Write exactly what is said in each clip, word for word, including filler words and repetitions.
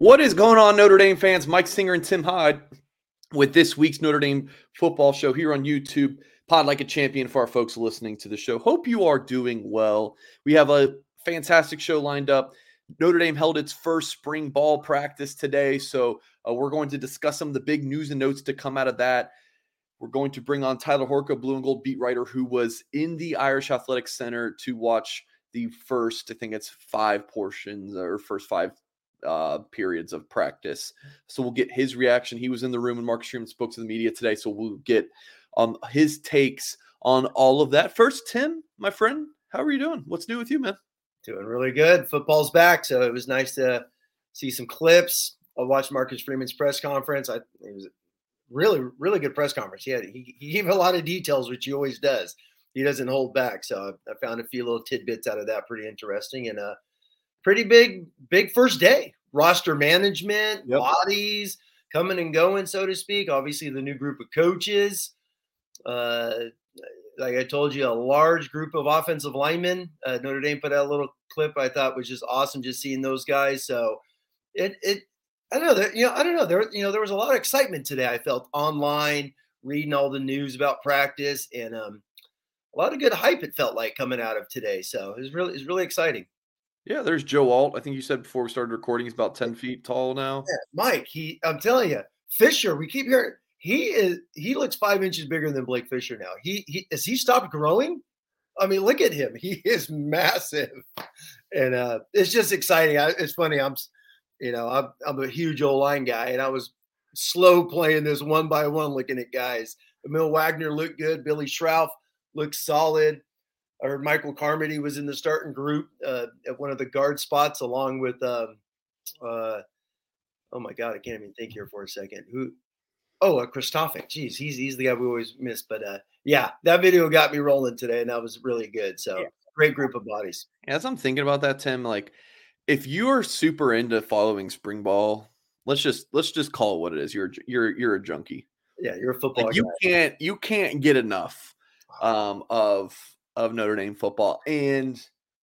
What is going on, Notre Dame fans? Mike Singer and Tim Hyde with this week's Notre Dame football show here on YouTube. Pod Like a Champion for our folks listening to the show. Hope you are doing well. We have a fantastic show lined up. Notre Dame held its first spring ball practice today, so uh, we're going to discuss some of the big news and notes to come out of that. We're going to bring on Tyler Horka, Blue and Gold beat writer, who was in the Irish Athletic Center to watch the first, I think it's five portions or first five uh, periods of practice. So we'll get his reaction. He was in the room when Marcus Freeman spoke to the media today, so we'll get um, his takes on all of that. First, Tim, my friend, how are you doing? What's new with you, man? Doing really good. Football's back, so it was nice to see some clips. I watched Marcus Freeman's press conference. I, it was a really, really good press conference. He, had, he, he gave a lot of details, which he always does. He doesn't hold back, so I, I found a few little tidbits out of that pretty interesting. And a pretty big, big first day. Roster management, yep. Bodies coming and going, so to speak. Obviously, the new group of coaches. Uh, like I told you, a large group of offensive linemen. Uh, Notre Dame put out a little clip I thought was just awesome, just seeing those guys. So it, it, I don't know, there, you know, I don't know, there, you know, there was a lot of excitement today. I felt online, reading all the news about practice, and um, a lot of good hype. It felt like coming out of today. So it was really, it was really exciting. Yeah, there's Joe Alt. I think you said before we started recording, he's about ten feet tall now. Yeah, Mike, he, I'm telling you, Fisher, we keep hearing he is, he looks five inches bigger than Blake Fisher now. He, he, has he stopped growing? I mean, look at him. He is massive. And uh, it's just exciting. I, it's funny. I'm, you know, I'm, I'm a huge O-line guy, and I was slow playing this one by one, looking at guys. Emil Wagner looked good. Billy Schrauff looked solid. I heard Michael Carmody was in the starting group uh, at one of the guard spots, along with, um, uh, oh my God, I can't even think here for a second. Who? Oh, uh, Christophic. Jeez, he's he's the guy we always miss. But uh, yeah, that video got me rolling today, and that was really good. So yeah. Great group of bodies. As I'm thinking about that, Tim, like if you are super into following spring ball, let's just let's just call it what it is. You're you're you're a junkie. Yeah, you're a football. Like, you can't you can't get enough um, of. of Notre Dame football, and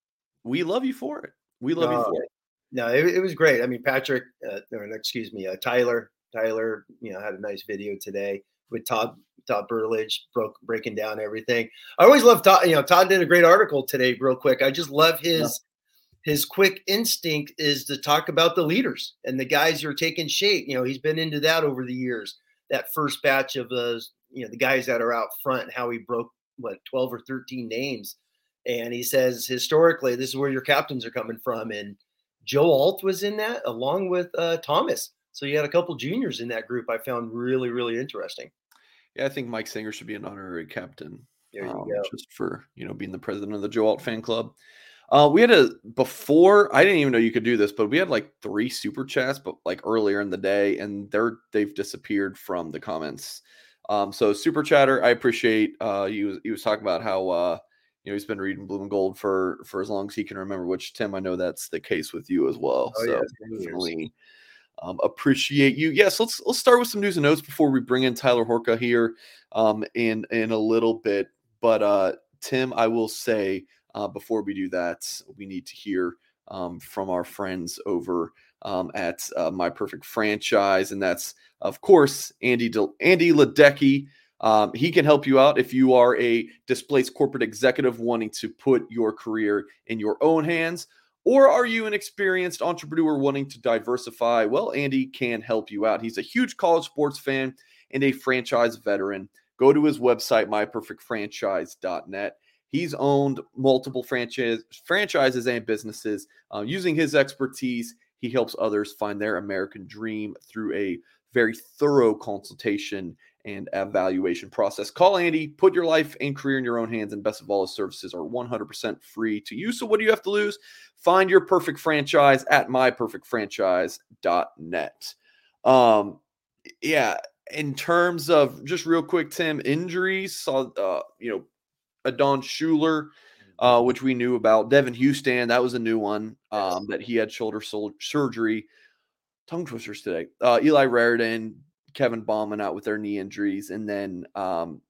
we love you for it. We love no, you for it. No, it, it was great. I mean, Patrick, uh, or excuse me, uh, Tyler, Tyler, you know, had a nice video today with Todd, Todd Burlage broke breaking down everything. I always love Todd. You know, Todd did a great article today, real quick. I just love his yeah. his quick instinct is to talk about the leaders and the guys who are taking shape. You know, he's been into that over the years. That first batch of those, you know, the guys that are out front, how he broke. what, twelve or thirteen names. And he says, historically, this is where your captains are coming from. And Joe Alt was in that along with uh, Thomas. So you had a couple juniors in that group I found really, really interesting. Yeah, I think Mike Singer should be an honorary captain. There you um, go. Just for, you know, being the president of the Joe Alt fan club. Uh, we had a, before, I didn't even know you could do this, but we had like three super chats, but like earlier in the day, and they're, they've disappeared from the comments. Um, so super chatter, I appreciate, uh, he was, he was talking about how, uh, you know, he's been reading Blue and Gold for, for as long as he can remember, which Tim, I know that's the case with you as well. Oh, so yeah, definitely, um, appreciate you. Yes. Let's, let's start with some news and notes before we bring in Tyler Horka here, um, in, in a little bit. But, uh, Tim, I will say, uh, before we do that, we need to hear, um, from our friends over, um, at, uh, My Perfect Franchise. And that's, of course, Andy De- Andy Ledecky. Um, he can help you out if you are a displaced corporate executive wanting to put your career in your own hands, or are you an experienced entrepreneur wanting to diversify? Well, Andy can help you out. He's a huge college sports fan and a franchise veteran. Go to his website, my perfect franchise dot net. He's owned multiple franchise, franchises and businesses. Uh, using his expertise, he helps others find their American dream through a very thorough consultation and evaluation process. Call Andy, put your life and career in your own hands, and best of all, his services are one hundred percent free to use. So what do you have to lose? Find your perfect franchise at my perfect franchise dot net. Um, yeah, in terms of, just real quick, Tim, injuries, saw, uh, you know, Adon Schuler, uh, which we knew about. Devin Houston, that was a new one, um, that he had shoulder sol- surgery. Tongue twisters today. Uh, Eli Raridan, Kevin Bauman out with their knee injuries. And then um,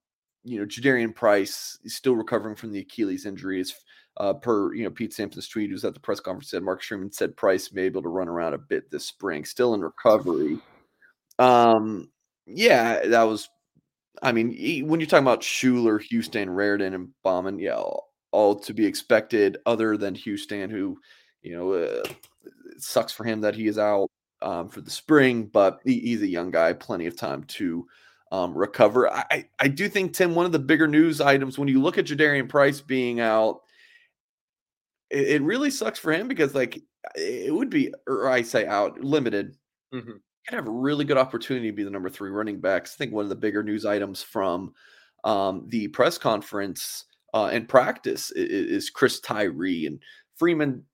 you know, Jadarian Price is still recovering from the Achilles injuries. Uh, per, you know, Pete Sampson's tweet, who was at the press conference, said Marcus Freeman said Price may be able to run around a bit this spring, still in recovery. Um, yeah, that was, I mean, when you're talking about Schuler, Houston, Raritan, and Bauman, yeah, all, all to be expected, other than Houston, who, you know, uh, it sucks for him that he is out um, for the spring, but he, he's a young guy, plenty of time to um, recover. I, I do think, Tim, one of the bigger news items, when you look at Jadarian Price being out, it, it really sucks for him because, like, it would be, or I say out, limited. Mm-hmm. Could have a really good opportunity to be the number three running backs. I think one of the bigger news items from um, the press conference uh, and practice is, is Chris Tyree. And Freeman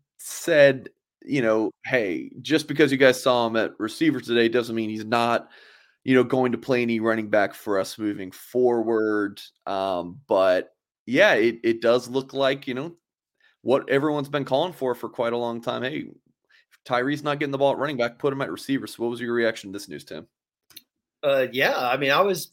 said, you know, hey, just because you guys saw him at receiver today doesn't mean he's not, you know, going to play any running back for us moving forward. Um, but yeah, it, it does look like, you know, what everyone's been calling for for quite a long time. Hey, Tyree's not getting the ball at running back, put him at receiver. So what was your reaction to this news, Tim? Uh, yeah, I mean, I was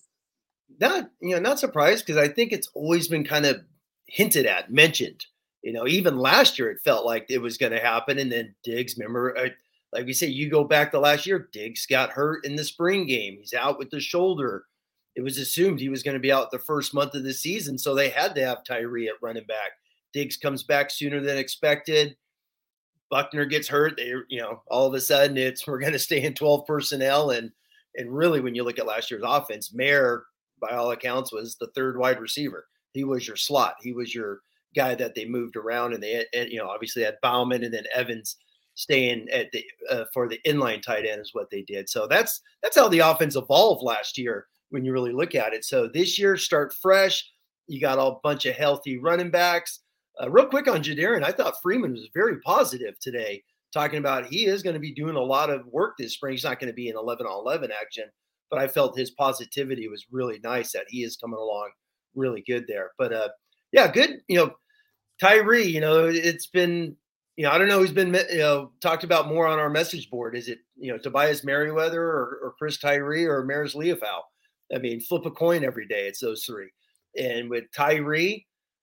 not, you know, not surprised because I think it's always been kind of hinted at, mentioned. You know, even last year it felt like it was going to happen, and then Diggs, remember, uh, like we say, you go back to last year, Diggs got hurt in the spring game. He's out with the shoulder. It was assumed he was going to be out the first month of the season, so they had to have Tyree at running back. Diggs comes back sooner than expected. Buckner gets hurt. They, you know, all of a sudden it's we're going to stay in twelve personnel, and and really when you look at last year's offense, Mayer, by all accounts, was the third wide receiver. He was your slot. He was your guy that they moved around, and they, and, you know, obviously had Bauman and then Evans staying at the uh, for the inline tight end is what they did. So that's that's how the offense evolved last year when you really look at it. So this year, start fresh. You got a bunch of healthy running backs. Uh, real quick on Jadarian, I thought Freeman was very positive today, talking about he is going to be doing a lot of work this spring. He's not going to be in eleven on eleven action, but I felt his positivity was really nice that he is coming along really good there. But uh, yeah, good. You know, Tyree, you know, it's been, you know, I don't know who's been, you know, talked about more on our message board. Is it, you know, Tobias Merriweather or, or Chris Tyree or Maris Leofau? I mean, flip a coin every day. It's those three. And with Tyree,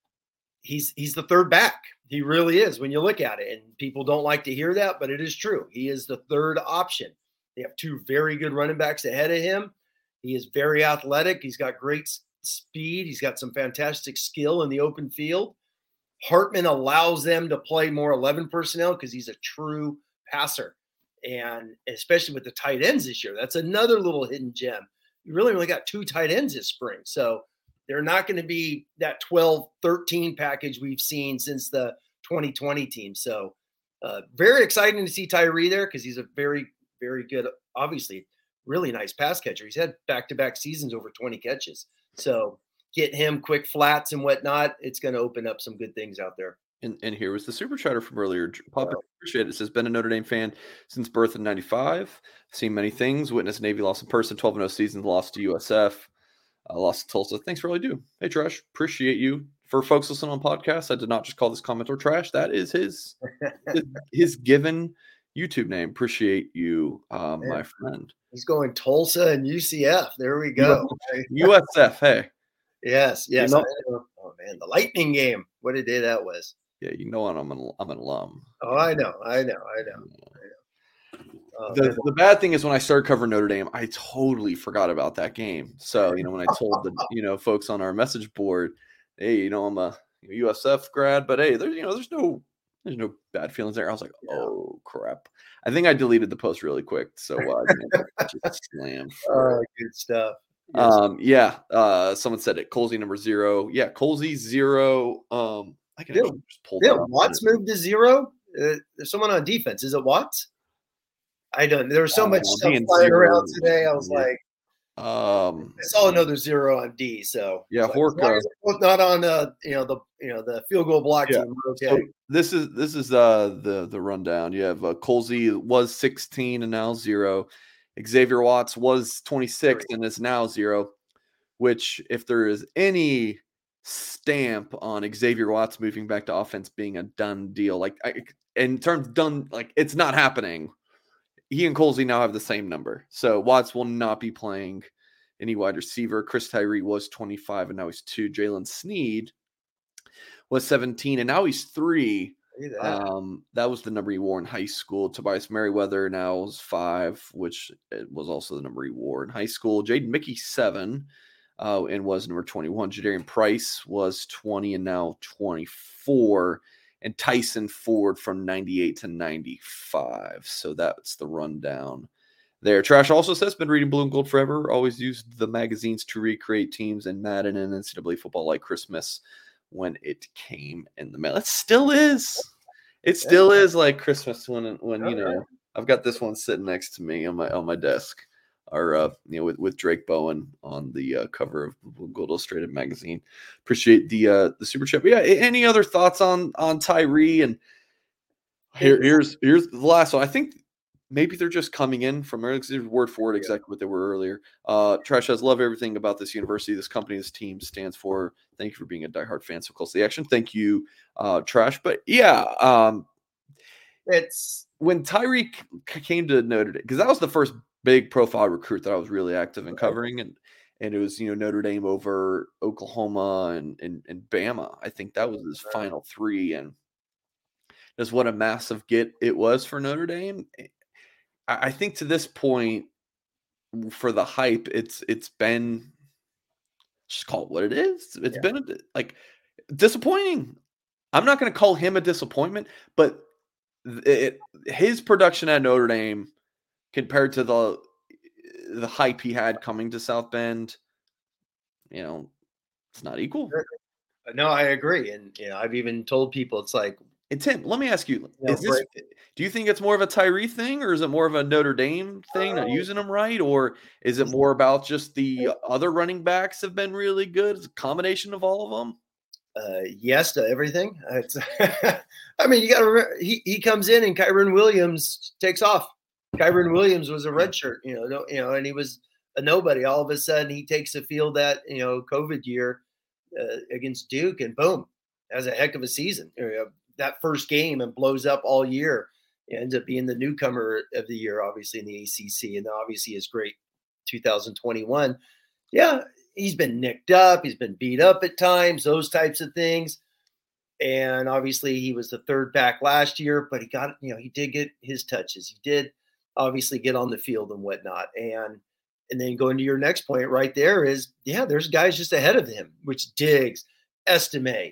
he's he's the third back. He really is when you look at it. And people don't like to hear that, but it is true. He is the third option. They have two very good running backs ahead of him. He is very athletic. He's got great speed. He's got some fantastic skill in the open field. Hartman allows them to play more eleven personnel because he's a true passer. And especially with the tight ends this year, that's another little hidden gem. You really only got two tight ends this spring. So they're not going to be that twelve thirteen package we've seen since the twenty twenty team. So uh, very exciting to see Tyree there because he's a very, very good, obviously, really nice pass catcher. He's had back-to-back seasons over twenty catches. So get him quick flats and whatnot. It's going to open up some good things out there. And, and here was the super chatter from earlier. Papa, oh. Appreciate it. It says, been a Notre Dame fan since birth in ninety-five. Seen many things. Witnessed Navy loss in person. twelve and oh seasons. Lost to U S F. Uh, lost to Tulsa. Thanks for all you do. Hey, Trash. Appreciate you. For folks listening on podcasts, I did not just call this commenter Trash. That is his his, his given YouTube name. Appreciate you, um, my friend. He's going Tulsa and U C F. There we go. U S F. Hey. Yes. Yes. You know, oh man, the Lightning game. What a day that was. Yeah, you know I'm an I'm an alum. Oh, I know, I know, I know. I know. Oh, the the bad thing is when I started covering Notre Dame, I totally forgot about that game. So you know when I told the you know folks on our message board, hey, you know I'm a U S F grad, but hey, there's you know there's no there's no bad feelings there. I was like, oh crap. I think I deleted the post really quick, so uh, just slam. Oh, good stuff. Yes. Um, yeah. Uh, someone said it. Colsey number zero. Yeah, Colsey zero. Um, I can Did, just pull that up. Watts moved to zero. Uh, there's someone on defense. Is it Watts? I don't. There was so uh, much stuff flying around today. I was yeah. like, um, I saw another zero on D. So yeah, Horka like, not on uh, you know the you know the field goal block yeah. team. Okay. So this is this is uh the the rundown. You have uh, Colsey was sixteen and now zero. Xavier Watts was twenty-six and is now zero, which if there is any stamp on Xavier Watts moving back to offense being a done deal, like I, in terms of done, like it's not happening. He and Colsey now have the same number. So Watts will not be playing any wide receiver. Chris Tyree was twenty-five, and now he's two. Jalen Sneed was seventeen, and now he's three. That. Um, that was the number he wore in high school. Tobias Merriweather now is five, which was also the number he wore in high school. Jaden Mickey, seven, uh, and was number twenty-one. Jadarian Price was twenty and now twenty-four. And Tyson Ford from ninety-eight to ninety-five. So that's the rundown there. Trash also says, been reading Blue and Gold forever. Always used the magazines to recreate teams in Madden and N C double A football like Christmas when it came in the mail. It still is. It still is like Christmas when, when you know, I've got this one sitting next to me on my on my desk. Or, uh, you know, with, with Drake Bowen on the uh, cover of Blue and Gold Illustrated magazine. Appreciate the uh, the super chat. But yeah, any other thoughts on on Tyree? And here, here's here's the last one. I think maybe they're just coming in from word for word exactly what they were earlier. Uh, Trash says, love everything about this university, this company, this team stands for. Thank you for being a diehard fan so close to the action. Thank you, uh, Trash. But yeah, um, it's when Tyree c- came to Notre Dame, because that was the first big profile recruit that I was really active in covering, and and it was, you know, Notre Dame over Oklahoma and and, and Bama. I think that was his final three, and just what a massive get it was for Notre Dame. I, I think to this point, for the hype, it's it's been, just call it what it is. It's yeah. been a, like disappointing. I'm not going to call him a disappointment, but it, his production at Notre Dame compared to the the hype he had coming to South Bend, you know, it's not equal. No, I agree. And, you know, I've even told people it's like. And Tim, let me ask you, is this, do you think it's more of a Tyree thing, or is it more of a Notre Dame thing, not using them right? Or is it more about just the other running backs have been really good? It's a combination of all of them? Uh, yes to everything. It's, I mean, you got to remember, he, he comes in and Kyron Williams takes off. Kyron Williams was a redshirt, you know, no, you know, and he was a nobody. All of a sudden, he takes the field that, you know, COVID year uh, against Duke, and boom, has a heck of a season. You know, that first game and blows up all year. It ends up being the newcomer of the year, obviously in the A C C, and obviously his great two thousand twenty-one. Yeah, he's been nicked up, he's been beat up at times, those types of things. And obviously, he was the third back last year, but he got, you know, he did get his touches. He did obviously get on the field and whatnot. And and then going to your next point right there is, yeah, there's guys just ahead of him, which Diggs, Estime,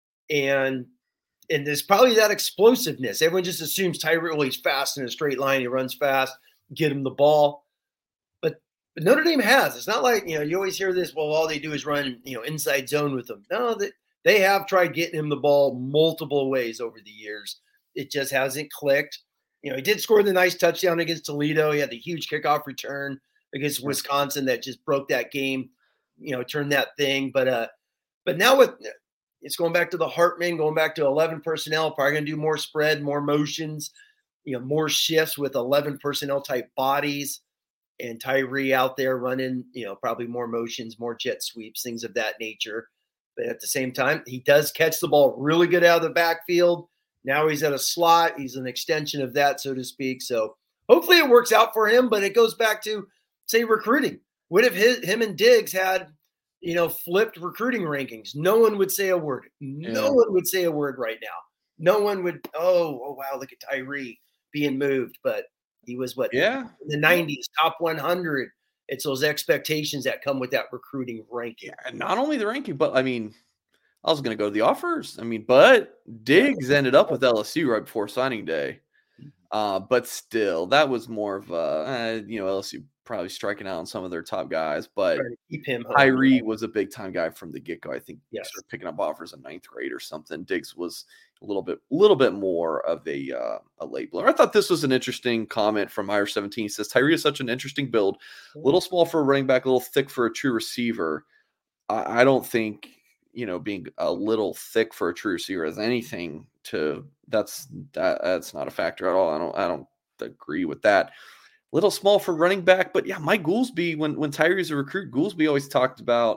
and and there's probably that explosiveness. Everyone just assumes Tyree, well, he's fast in a straight line, he runs fast, get him the ball. But but Notre Dame has. It's not like, you know, you always hear this, well, all they do is run, you know, inside zone with them. No, they, they have tried getting him the ball multiple ways over the years. It just hasn't clicked. You know, he did score the nice touchdown against Toledo. He had the huge kickoff return against Wisconsin that just broke that game, you know, turned that thing. But uh, but now with it's going back to the Hartman, going back to eleven personnel, probably going to do more spread, more motions, you know, more shifts with eleven personnel type bodies, and Tyree out there running, you know, probably more motions, more jet sweeps, things of that nature. But at the same time, he does catch the ball really good out of the backfield. Now he's at a slot. He's an extension of that, so to speak. So hopefully it works out for him, but it goes back to, say, recruiting. What if his, him and Diggs had, you know, flipped recruiting rankings? No one would say a word. No yeah. one would say a word right now. No one would, oh, oh, wow, look at Tyree being moved. But he was, what, yeah. in the nineties, top one hundred. It's those expectations that come with that recruiting ranking. Yeah, and not only the ranking, but, I mean, I was going to go to the offers. I mean, but Diggs ended up with L S U right before signing day. Uh, but still, that was more of a, uh, you know, L S U probably striking out on some of their top guys. But keep him home. Tyree was a big time guy from the get go. I think yes. he started picking up offers in ninth grade or something. Diggs was a little bit, little bit more of a uh, a late bloomer. I thought this was an interesting comment from Irish seventeen. He says Tyree is such an interesting build, a little small for a running back, a little thick for a true receiver. I, I don't think, you know, being a little thick for a true receiver is anything to that's that, that's not a factor at all. I don't I don't agree with that. Little small for running back, but yeah, Mike Goolsby, when when Tyree's a recruit, Goolsby always talked about,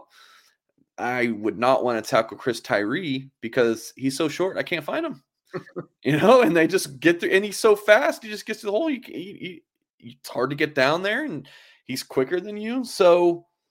I would not want to tackle Chris Tyree because he's so short, I can't find him. You know, and they just get through, and he's so fast, he just gets to the hole. You, you, you, it's hard to get down there, and he's quicker than you. So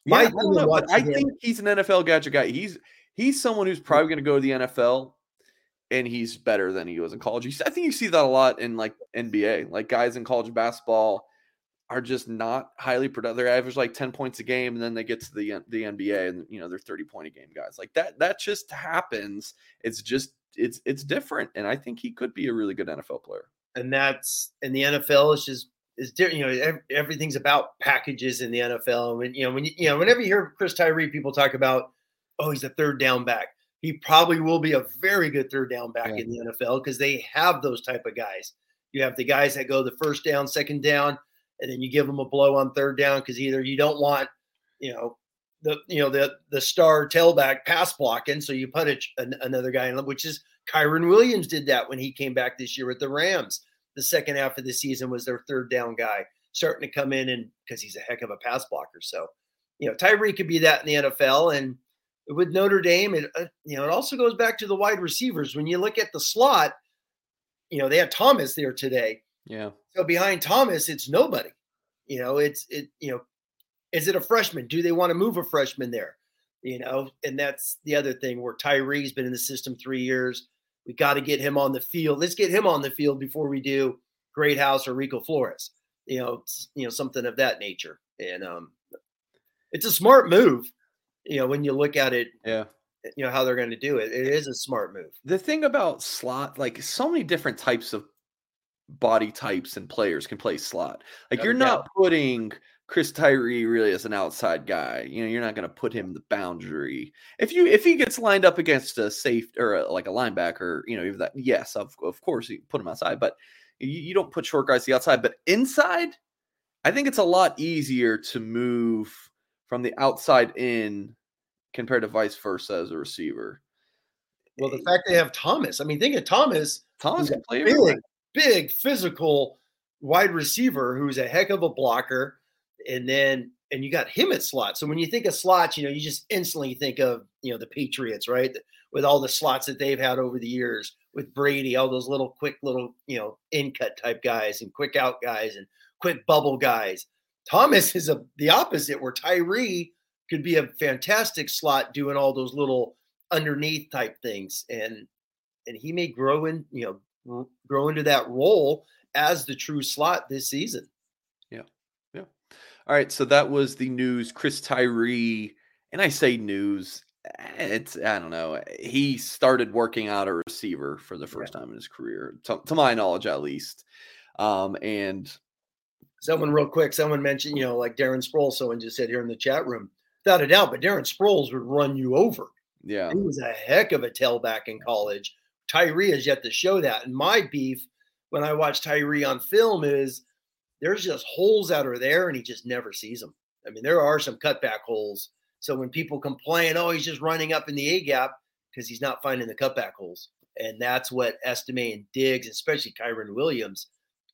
Yeah, My I thing don't with know, but I watching him, think he's an N F L gadget guy. He's he's someone who's probably going to go to the N F L, and he's better than he was in college. You see- I think you see that a lot in like N B A. Like guys in college basketball are just not highly productive. They average like ten points a game, and then they get to the the N B A, and you know they're thirty point a game guys. Like that that just happens. It's just it's it's different, and I think he could be a really good N F L player. and that's in the N F L. It's just is different. You know, ev- everything's about packages in the N F L. And when you know when you, you know whenever you hear Chris Tyree, people talk about, oh, he's a third down back. He probably will be a very good third down back Yeah. in the N F L because they have those type of guys. You have the guys that go the first down, second down, and then you give them a blow on third down because either you don't want, you know, the you know the the star tailback pass blocking, so you put a, an, another guy in, which is Kyron Williams did that when he came back this year with the Rams. The second half of the season was their third down guy starting to come in, and because he's a heck of a pass blocker. So, you know, Tyree could be that in the N F L, and with Notre Dame, it uh, you know it also goes back to the wide receivers. When you look at the slot, you know they had Thomas there today. Yeah. So behind Thomas, it's nobody. You know, it's it. You know, is it a freshman? Do they want to move a freshman there? You know, and that's the other thing where Tyree's been in the system three years. We got to get him on the field. Let's get him on the field before we do Greathouse or Rico Flores. You know, you know something of that nature. And um, it's a smart move. You know, when you look at it, Yeah. you know how they're going to do it. It is a smart move. The thing about slot, like so many different types of body types and players can play slot. Like Without you're a not doubt. putting Chris Tyree really as an outside guy. You know, you're not going to put him in the boundary. If you if he gets lined up against a safe or a, like a linebacker, you know, even that, yes, of of course you put him outside, but you, you don't put short guys to the outside. But inside, I think it's a lot easier to move from the outside in compared to vice versa as a receiver. Well, the fact they have Thomas. I mean, think of Thomas. Thomas who's can a play big, everywhere. big physical wide receiver who's a heck of a blocker. And then, and you got him at slot. So when you think of slots, you know, you just instantly think of, you know, the Patriots, right? With all the slots that they've had over the years with Brady, all those little quick little, you know, in cut type guys and quick out guys and quick bubble guys. Thomas is a, the opposite, where Tyree could be a fantastic slot doing all those little underneath type things. And, and he may grow in, you know, grow into that role as the true slot this season. Yeah. Yeah. All right. So that was the news. Chris Tyree, and I say news, it's, I don't know. He started working out a receiver for the first yeah. time in his career, to, to my knowledge, at least. Um, and someone real quick, someone mentioned, you know, like Darren Sproles, someone just said here in the chat room, without a doubt, but Darren Sproles would run you over. Yeah. He was a heck of a tailback in college. Tyree has yet to show that. And my beef when I watch Tyree on film is there's just holes that are there and he just never sees them. I mean, there are some cutback holes. So when people complain, oh, he's just running up in the A gap, because he's not finding the cutback holes. And that's what Estime and Diggs, especially Kyron Williams,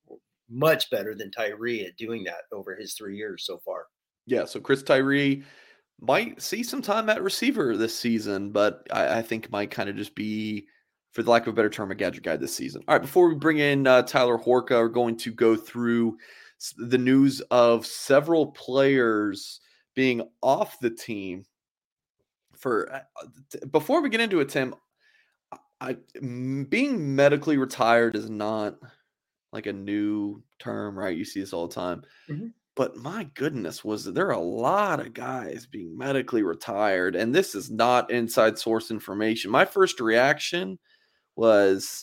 much better than Tyree at doing that over his three years so far. Yeah, so Chris Tyree might see some time at receiver this season, but I, I think might kind of just be, for the lack of a better term, a gadget guy this season. All right, before we bring in uh, Tyler Horka, we're going to go through the news of several players being off the team. For uh, before we get into it, Tim, I, being medically retired is not like a new term, right? You see this all the time. Mm-hmm. But my goodness, was there are a lot of guys being medically retired, and this is not inside source information. My first reaction was,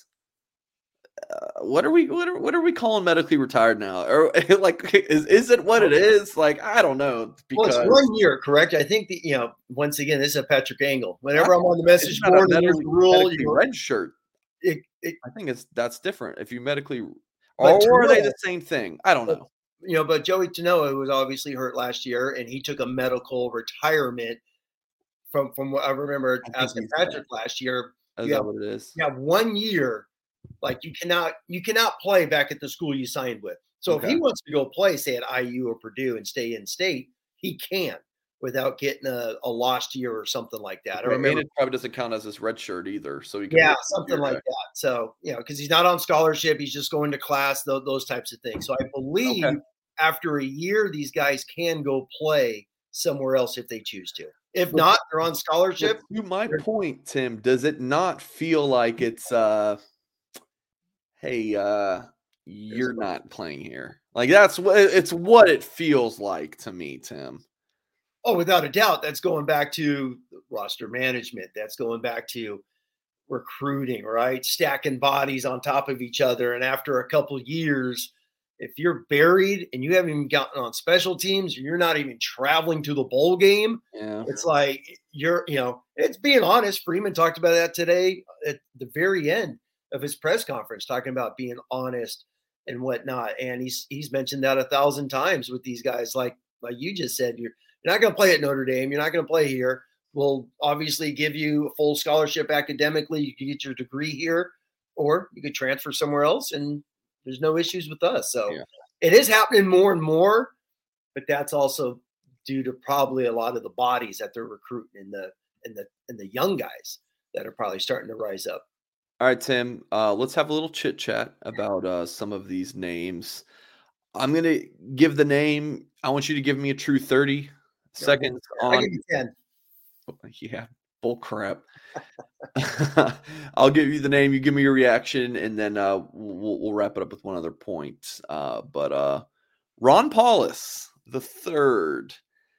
uh, "What are we? What are, what are we calling medically retired now? Or like, is is it what it is? Like, I don't know." Because, well, it's one year, correct? I think the, you know, once again, this is a Patrick Angle. Whenever I'm on the message board, and there's a rule, you know, red shirt. It, it, I think it's that's different. If you medically, or are they the same thing? I don't know. You know, but Joey Tanoa was obviously hurt last year, and he took a medical retirement from from what I remember I asking Patrick that. last year. Is that what it is? You have one year, like you cannot you cannot play back at the school you signed with. So okay. if he wants to go play, say at I U or Purdue and stay in state, he can without getting a, a lost year or something like that. Okay. I remember, and it probably doesn't count as his red shirt either. So he can yeah, something like that. So, you know, because he's not on scholarship, he's just going to class, those, those types of things. So I believe okay. after a year, these guys can go play somewhere else if they choose to. If not, they're on scholarship. To my point, Tim, does it not feel like it's uh hey, uh you're not playing here? Like that's what it's what it feels like to me, Tim. Oh, without a doubt, that's going back to roster management. That's going back to recruiting, right? Stacking bodies on top of each other. And after a couple years, if you're buried and you haven't even gotten on special teams, you're not even traveling to the bowl game. Yeah. It's like you're, you know, it's being honest. Freeman talked about that today at the very end of his press conference, talking about being honest and whatnot. And he's he's mentioned that a thousand times with these guys. Like like you just said, you're you're not going to play at Notre Dame. You're not going to play here. We'll obviously give you a full scholarship academically. You can get your degree here, or you could transfer somewhere else, and there's no issues with us. So yeah. It is happening more and more, but that's also due to probably a lot of the bodies that they're recruiting and the and the and the young guys that are probably starting to rise up. All right, Tim, uh, let's have a little chit chat about uh, some of these names. I'm going to give the name. I want you to give me a true thirty seconds I on. give you ten. Yeah, bull crap. I'll give you the name. You give me your reaction, and then uh, we'll, we'll wrap it up with one other point. Uh, but uh, Ron Paulus the third.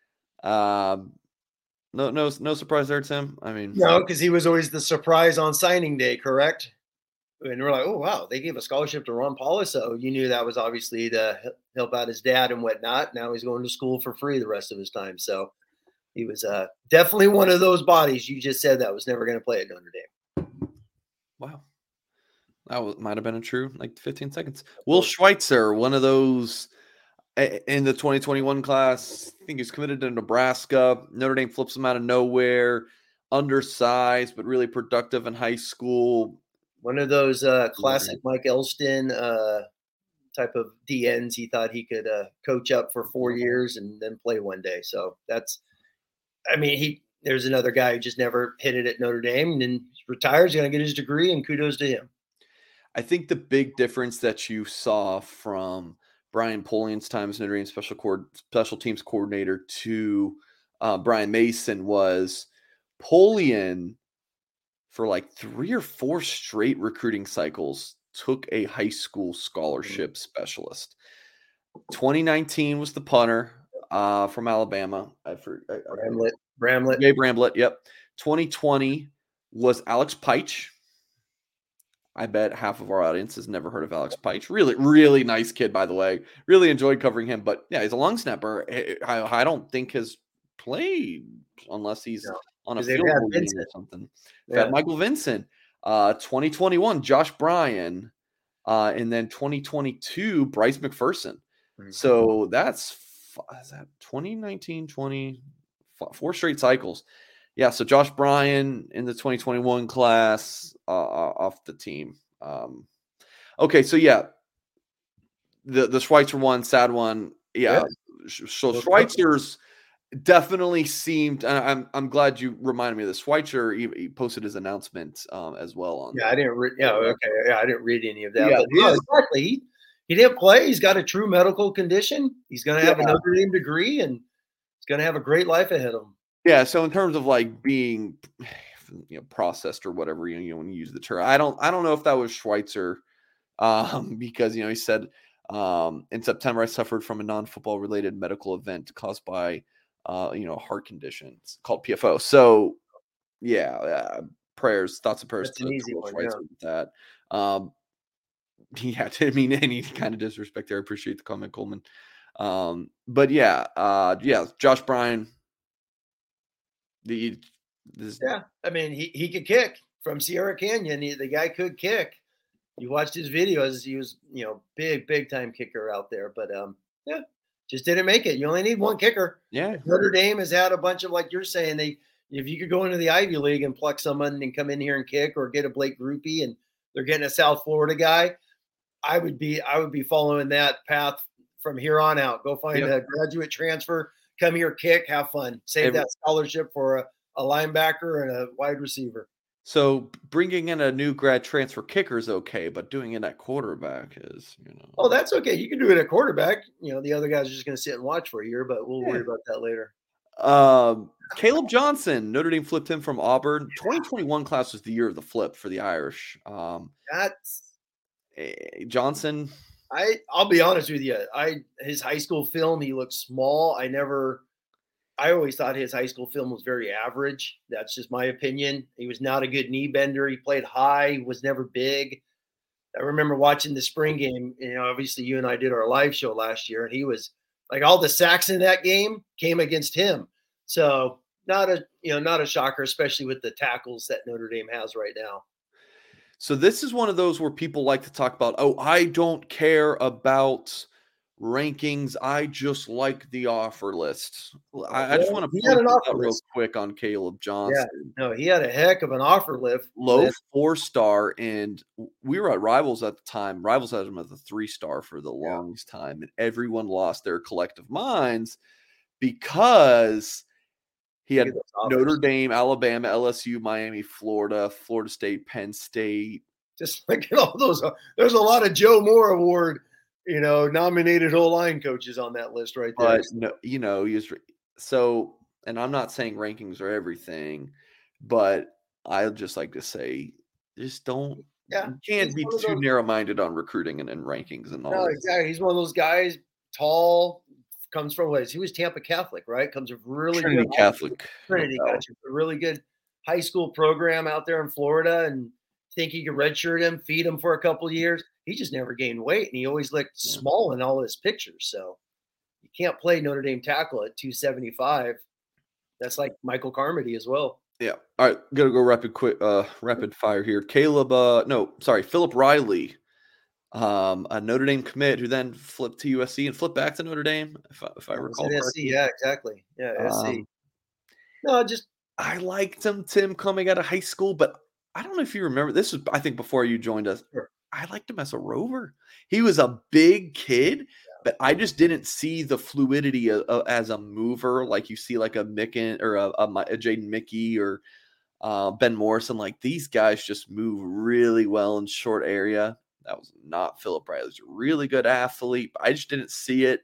Um, no, no, no surprise there, Tim. I mean, no, because he was always the surprise on signing day, correct? And we're like, oh wow, they gave a scholarship to Ron Paulus, so you knew that was obviously to help out his dad and whatnot. Now he's going to school for free the rest of his time, so. He was uh, definitely one of those bodies you just said that was never going to play at Notre Dame. Wow. That was, might have been a true, like fifteen seconds. Will Schweitzer, one of those in the twenty twenty-one class, I think he's committed to Nebraska. Notre Dame flips him out of nowhere, undersized, but really productive in high school. One of those uh, classic Mike Elston uh, type of D Ns. He thought he could uh, coach up for four years and then play one day. So that's, I mean, he there's another guy who just never hit it at Notre Dame and then retires, going to get his degree, and kudos to him. I think the big difference that you saw from Brian Polian's time as Notre Dame special cord, special teams coordinator to uh, Brian Mason was Polian for like three or four straight recruiting cycles took a high school scholarship specialist. twenty nineteen was the punter. Uh, from Alabama. I for I, Bramlett. Bramlett. Gabe Bramlett, yep. twenty twenty was Alex Peitsch. I bet half of our audience has never heard of Alex Peitsch. Really, really nice kid, by the way. Really enjoyed covering him. But yeah, he's a long snapper. I, I don't think has played unless he's no, on a field goal game or something. Yeah. Had Michael Vincent. Uh, twenty twenty-one, Josh Bryan. Uh, and then twenty twenty-two, Bryce McPherson. Mm-hmm. So that's is that twenty nineteen, twenty, four straight cycles. Yeah, so Josh Bryan in the twenty twenty-one class uh, off the team. Um, okay, so yeah, the the Schweitzer one, sad one. Yeah, yeah. So Schweitzer's definitely seemed. I'm I'm glad you reminded me of this. Schweitzer he, he posted his announcement um, as well on. Yeah, I didn't. Re- yeah, okay. Yeah, I didn't read any of that. Yeah, but no, exactly. He, He didn't play. He's got a true medical condition. He's going to have yeah. a Notre Dame degree, and he's going to have a great life ahead of him. Yeah. So in terms of like being, you know, processed or whatever, you know, when you use the term, I don't, I don't know if that was Schweitzer, um, because you know he said um, in September I suffered from a non-football related medical event caused by, uh, you know, heart conditions called P F O. So yeah, uh, prayers, thoughts and prayers That's to, an easy to one, Schweitzer yeah. with that. Um, Yeah, didn't mean any kind of disrespect there. I appreciate the comment, Coleman. Um, but yeah, uh, yeah, Josh Bryan. The this, yeah, I mean he he could kick from Sierra Canyon. He, the guy could kick. You watched his videos; he was you know big big time kicker out there. But um, yeah, just didn't make it. You only need one kicker. Yeah, Notre Dame has had a bunch of like you're saying. They if you could go into the Ivy League and pluck someone and come in here and kick, or get a Blake Groupie and they're getting a South Florida guy. I would be I would be following that path from here on out. Go find yep. a graduate transfer, come here, kick, have fun, save Every, that scholarship for a, a linebacker and a wide receiver. So bringing in a new grad transfer kicker is okay, but doing it at quarterback is, you know. Oh, that's okay. You can do it at quarterback. You know, the other guys are just going to sit and watch for a year, but we'll yeah. worry about that later. Um, Caleb Johnson, Notre Dame flipped him from Auburn. twenty twenty-one class was the year of the flip for the Irish. Um, That's eh, Johnson. I. I'll be honest with you. I his high school film, he looked small. I never. I always thought his high school film was very average. That's just my opinion. He was not a good knee bender. He played high. Was never big. I remember watching the spring game. You know, obviously you and I did our live show last year, and he was like all the sacks in that game came against him. So not a you know not a shocker, especially with the tackles that Notre Dame has right now. So this is one of those where people like to talk about, oh, I don't care about rankings. I just like the offer list. I, I just want to point that out real quick on Caleb Johnson. Yeah, no, he had a heck of an offer list. Low four star, and we were at Rivals at the time. Rivals had him as a three star for the Yeah. longest time, and everyone lost their collective minds because he had Notre Dame, Alabama, L S U, Miami, Florida, Florida State, Penn State. Just like all those, there's a lot of Joe Moore Award, you know, nominated O-line coaches on that list right there. But no, you know, he was so, and I'm not saying rankings are everything, but I just like to say, just don't, yeah, you can't be too those, narrow-minded on recruiting and, and rankings and all. No, this. exactly. He's one of those guys, tall, comes from what is he was Tampa Catholic, right? Comes from really Trinity good Catholic, Trinity, no gotcha. A really good high school program out there in Florida, and think he could redshirt him, feed him for a couple of years. He just never gained weight, and he always looked yeah. small in all his pictures. So you can't play Notre Dame tackle at two seventy-five. That's like Michael Carmody as well. Yeah. All right, gotta go rapid quick, uh, rapid fire here. Caleb, uh, no, sorry, Philip Riley, um, a Notre Dame commit who then flipped to U S C and flipped back to Notre Dame, if I, if I recall. S C, yeah, exactly. Yeah, S C. Um, no, just I liked him, Tim, coming out of high school, but I don't know if you remember. This was, I think, before you joined us. Sure. I liked him as a rover. He was a big kid, yeah. but I just didn't see the fluidity of, of, as a mover like you see like a Micken or a, a, a Jaden Mickey or uh, Ben Morrison. Like these guys just move really well in short area. That was not Philip Riley. He's a really good athlete. But I just didn't see it.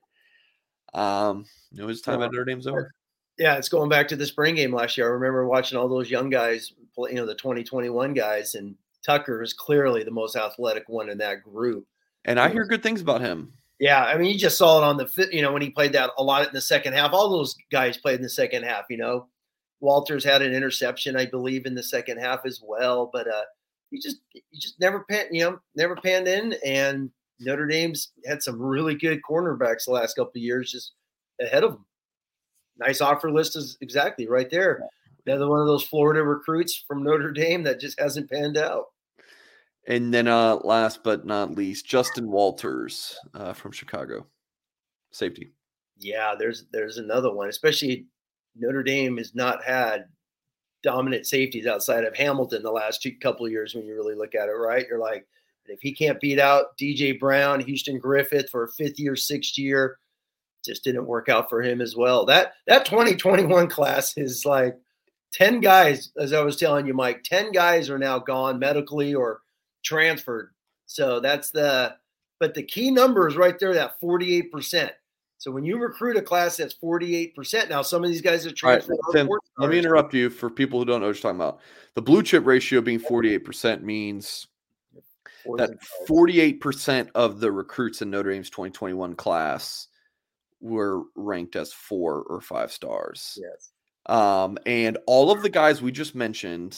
Um, you know, his time no. at Notre Dame's over. Yeah, it's going back to the spring game last year. I remember watching all those young guys, you know, the twenty twenty-one guys, and Tucker is clearly the most athletic one in that group. And I hear good things about him. Yeah, I mean, you just saw it on the fit, you know, when he played that a lot in the second half. All those guys played in the second half, you know. Walters had an interception, I believe, in the second half as well. But uh, he just he just never pan, you know, never panned in. And Notre Dame's had some really good cornerbacks the last couple of years, just ahead of them. Nice offer list is exactly right there. Another one of those Florida recruits from Notre Dame that just hasn't panned out. And then uh, last but not least, Justin Walters uh, from Chicago. Safety. Yeah, there's there's another one, especially Notre Dame has not had dominant safeties outside of Hamilton the last two couple of years when you really look at it, right? You're like, if he can't beat out D J Brown, Houston Griffith for a fifth year, sixth year, just didn't work out for him as well. That that twenty twenty-one class is like ten guys, as I was telling you, Mike, ten guys are now gone medically or transferred. So that's the – but the key number is right there, that forty-eight percent. So when you recruit a class that's forty-eight percent, now some of these guys are transferred. Right, Tim, let me interrupt you for people who don't know what you're talking about. The blue chip ratio being forty-eight percent means that forty-eight percent of the recruits in Notre Dame's twenty twenty-one class were ranked as four or five stars. Yes. Um, and all of the guys we just mentioned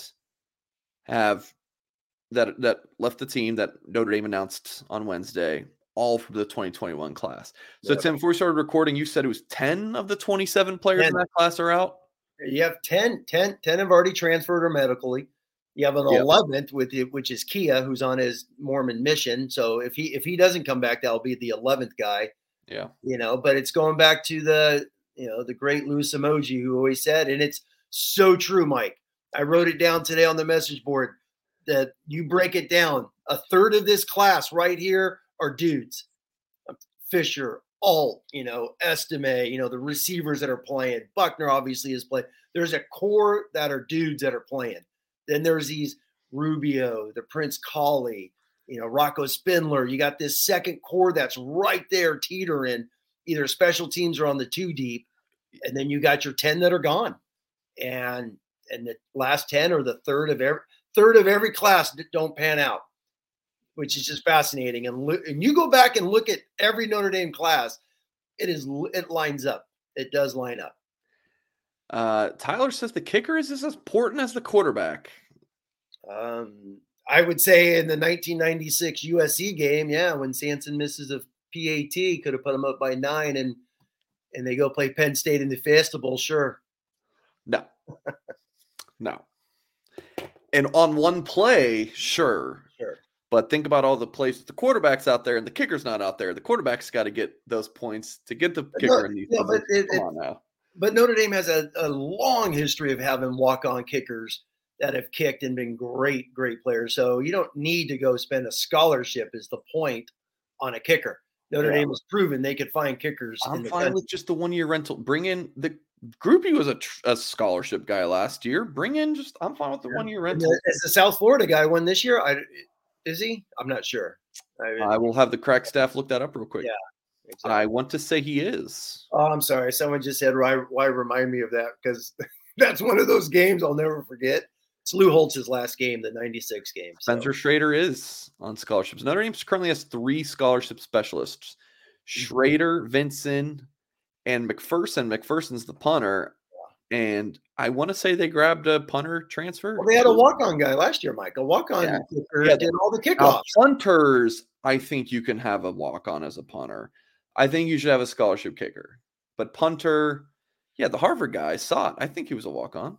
have that that left the team that Notre Dame announced on Wednesday, all from the twenty twenty-one class. So, yep. Tim, before we started recording, you said it was ten of the twenty-seven players ten. In that class are out? You have ten, ten, ten have already transferred or medically. You have an yep. eleventh with it, which is Kia, who's on his Mormon mission. So if he if he doesn't come back, that'll be the eleventh guy. Yeah. You know, but it's going back to the, you know, the great Louis Emoji who always said, and it's so true, Mike. I wrote it down today on the message board that you break it down. A third of this class right here are dudes. Fisher, Alt, you know, Estime, you know, the receivers that are playing. Buckner obviously is playing. There's a core that are dudes that are playing. Then there's these Rubio, the Prince Colley, you know, Rocco Spindler. You got this second core that's right there teetering, either special teams or on the two deep. and then you got your ten that are gone, and and the last ten or the third of every third of every class that don't pan out, which is just fascinating. And lo- and you go back and look at every Notre Dame class, it is it lines up. It does line up. Uh, Tyler says the kicker is as important as the quarterback. Um, I would say in the nineteen ninety-six U S C game, yeah, when Sanson misses a P A T, could have put them up by nine, and and they go play Penn State in the Fiesta Bowl. Sure. No, no. And on one play, sure. Sure. But think about all the plays the quarterback's out there and the kicker's not out there. The quarterback's got to get those points to get the kicker no, in these. No, but it, Come it, on now. But Notre Dame has a, a long history of having walk-on kickers that have kicked and been great, great players. So you don't need to go spend a scholarship is the point on a kicker. Notre yeah. Dame has proven they could find kickers. I'm in the fine country. with just the one-year rental. Bring in the Groupie was a, a scholarship guy last year. Bring in just I'm fine with the yeah. one-year rental. Is the South Florida guy won this year? I, is he? I'm not sure. I, mean, I will have the crack staff look that up real quick. Yeah. Exactly. I want to say he is. Oh, I'm sorry. Someone just said, why, why remind me of that? Because that's one of those games I'll never forget. It's Lou Holtz's last game, the ninety-six game. So. Spencer Schrader is on scholarships. Notre Dame currently has three scholarship specialists. Schrader, Vinson, and McPherson. McPherson's the punter. Yeah. And I want to say they grabbed a punter transfer. Well, they had a walk-on guy last year, Mike. A walk-on yeah. kicker yeah. did all the kickoffs. Uh, punters, I think you can have a walk-on as a punter. I think you should have a scholarship kicker. But punter, yeah, the Harvard guy, Sott, I think he was a walk-on.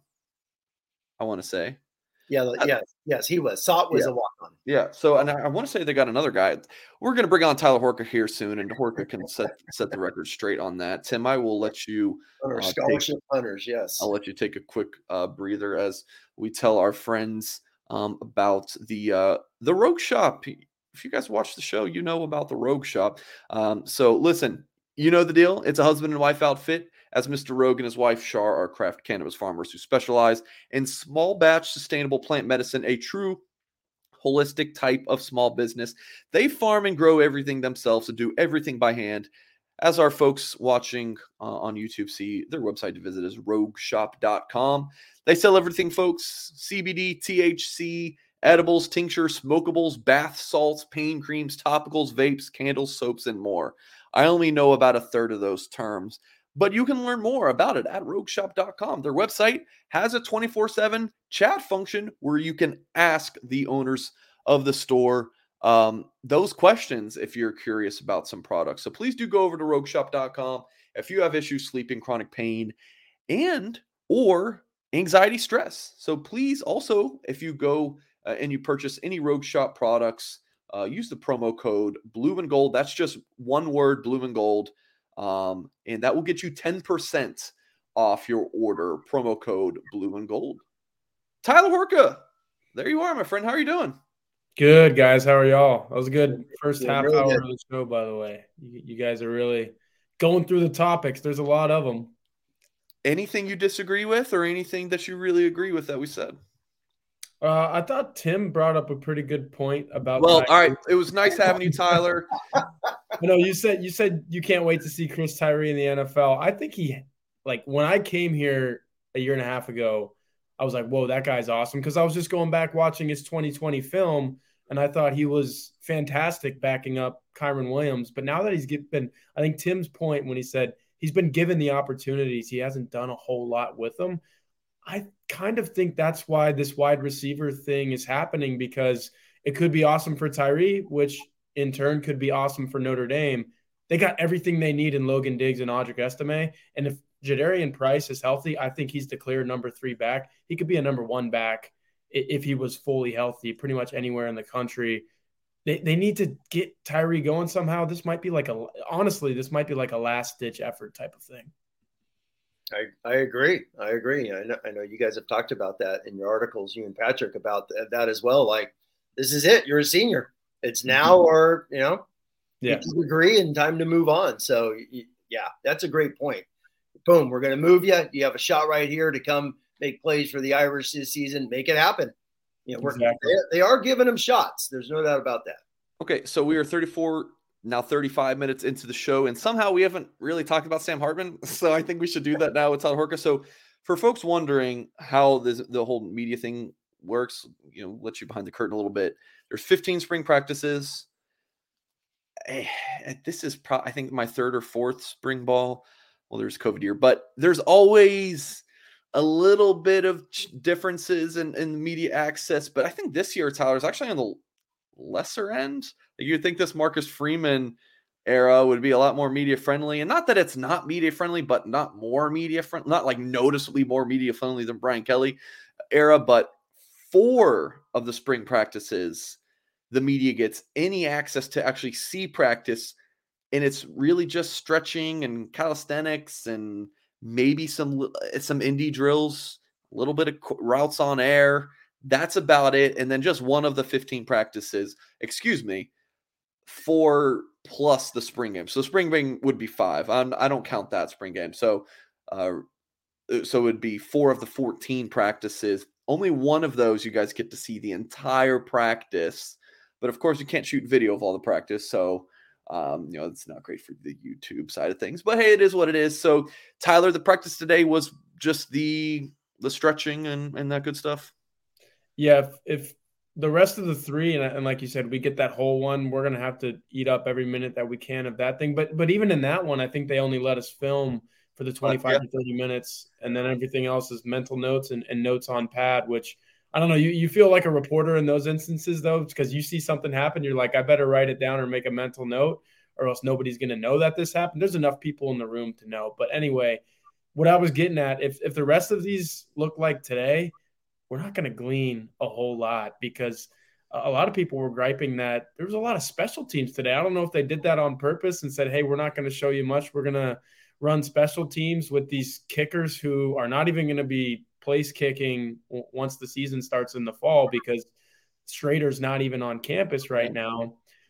I want to say. Yeah, uh, yes, yes, he was. Sott was yeah. a walk-on. Yeah, so and I, I want to say they got another guy. We're going to bring on Tyler Horka here soon, and Horka can set set the record straight on that. Tim, I will let you uh, scholarship take, punters. Yes, I'll let you take a quick uh, breather as we tell our friends um, about the uh, the Rogue Shop. If you guys watch the show, you know about the Rogue Shop. Um, so listen, you know the deal. It's a husband and wife outfit. As Mister Rogue and his wife, Shar, are craft cannabis farmers who specialize in small batch sustainable plant medicine, a true holistic type of small business. They farm and grow everything themselves and do everything by hand. As our folks watching uh, on YouTube see, their website to visit is rogue shop dot com. They sell everything, folks. C B D, T H C, edibles, tinctures, smokables, bath salts, pain creams, topicals, vapes, candles, soaps, and more. I only know about a third of those terms. But you can learn more about it at rogue shop dot com. Their website has a twenty-four seven chat function where you can ask the owners of the store um, those questions if you're curious about some products. So please do go over to rogue shop dot com if you have issues sleeping, chronic pain, and or anxiety, stress. So please also, if you go uh, and you purchase any Rogue Shop products, uh, use the promo code Blue and Gold. That's just one word, Blue and Gold. Um, and that will get you ten percent off your order. Promo code Blue and Gold. Tyler Horka, there you are, my friend. How are you doing? Good, guys. How are y'all? That was a good first yeah, half really hour good. of the show, by the way. You, you guys are really going through the topics. There's a lot of them. Anything you disagree with or anything that you really agree with that we said? Uh, I thought Tim brought up a pretty good point about. Well, all right. It was nice having you, Tyler. You know, you said you said you can't wait to see Chris Tyree in the N F L. I think he, like, when I came here a year and a half ago, I was like, whoa, that guy's awesome. Because I was just going back watching his twenty twenty film, and I thought he was fantastic backing up Kyren Williams. But now that he's been, I think Tim's point when he said he's been given the opportunities, he hasn't done a whole lot with them. I kind of think that's why this wide receiver thing is happening, because it could be awesome for Tyree, which in turn could be awesome for Notre Dame. They got everything they need in Logan Diggs and Audric Estime. And if Jadarian Price is healthy, I think he's the clear number three back. He could be a number one back if he was fully healthy, pretty much anywhere in the country. They they need to get Tyree going somehow. This might be like a – honestly, this might be like a last-ditch effort type of thing. I, I agree. I agree. I know, I know you guys have talked about that in your articles, you and Patrick, about th- that as well. Like, this is it. You're a senior. It's now or, you know, yeah. you agree and time to move on. So, y- yeah, that's a great point. Boom, we're going to move you. You have a shot right here to come make plays for the Irish this season. Make it happen. You know, we're, Exactly. they, they are giving them shots. There's no doubt about that. Okay, so we are thirty-four now thirty-five minutes into the show, and somehow we haven't really talked about Sam Hartman. So I think we should do that now with Tyler Horka. So for folks wondering how this, the whole media thing works, you know, let you behind the curtain a little bit. There's fifteen spring practices. This is pro- I think my third or fourth spring ball. Well, there's COVID year, but there's always a little bit of differences in, in media access. But I think this year, Tyler, is actually on the lesser end. Like, you'd think this Marcus Freeman era would be a lot more media friendly, and not that it's not media friendly, but not more media friendly, not like noticeably more media friendly than Brian Kelly era. But four of the spring practices, the media gets any access to actually see practice, and it's really just stretching and calisthenics and maybe some some indie drills, a little bit of routes on air. That's about it. And then just one of the fifteen practices, excuse me, four plus the spring game. So spring game would be five. I'm, I don't count that spring game. So, uh, so it would be four of the fourteen practices. Only one of those you guys get to see the entire practice. But of course, you can't shoot video of all the practice. So, um, you know, it's not great for the YouTube side of things. But hey, it is what it is. So, Tyler, the practice today was just the the stretching and, and that good stuff? Yeah, if, if the rest of the three, and, and like you said, we get that whole one, we're going to have to eat up every minute that we can of that thing. But but even in that one, I think they only let us film for the twenty-five uh, yeah. to thirty minutes, and then everything else is mental notes and, and notes on pad, which I don't know. You, you feel like a reporter in those instances, though, because you see something happen, you're like, I better write it down or make a mental note, or else nobody's going to know that this happened. There's enough people in the room to know. But anyway, what I was getting at, if if the rest of these look like today, we're not going to glean a whole lot, because a lot of people were griping that there was a lot of special teams today. I don't know if they did that on purpose and said, hey, we're not going to show you much. We're going to run special teams with these kickers who are not even going to be place kicking once the season starts in the fall, because Schrader's not even on campus right now.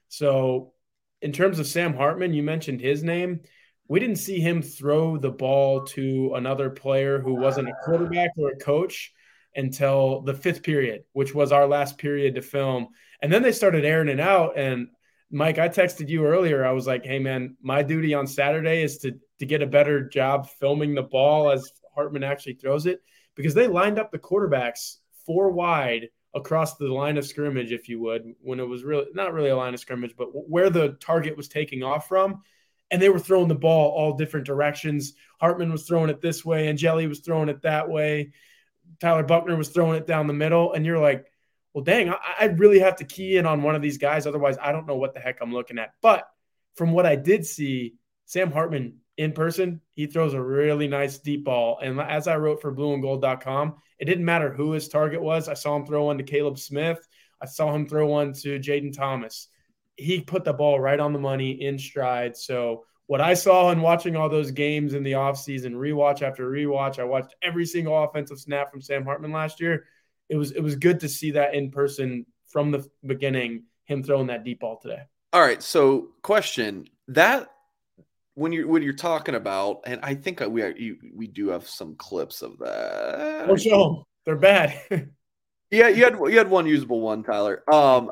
So in terms of Sam Hartman, you mentioned his name. We didn't see him throw the ball to another player who wasn't a quarterback or a coach until the fifth period, which was our last period to film. And then they started airing it out. And Mike, I texted you earlier. I was like, hey man, my duty on Saturday is to, to get a better job filming the ball as Hartman actually throws it, because they lined up the quarterbacks four wide across the line of scrimmage, if you would, when it was really not really a line of scrimmage, but where the target was taking off from. And they were throwing the ball all different directions. Hartman was throwing it this way, and Jelly was throwing it that way. Tyler Buckner was throwing it down the middle, and you're like, well, dang, I, I really have to key in on one of these guys. Otherwise, I don't know what the heck I'm looking at. But from what I did see, Sam Hartman in person, he throws a really nice deep ball. And as I wrote for blue and gold dot com, it didn't matter who his target was. I saw him throw one to Caleb Smith. I saw him throw one to Jaden Thomas. He put the ball right on the money in stride. So what I saw in watching all those games in the offseason, rewatch after rewatch, I watched every single offensive snap from Sam Hartman last year. It was it was good to see that in person from the beginning, him throwing that deep ball today. All right, so question, that when you're when you're talking about, and I think we are, you, we do have some clips of that. Oh, show them. They're bad. Yeah, you had you had one usable one, Tyler. Um,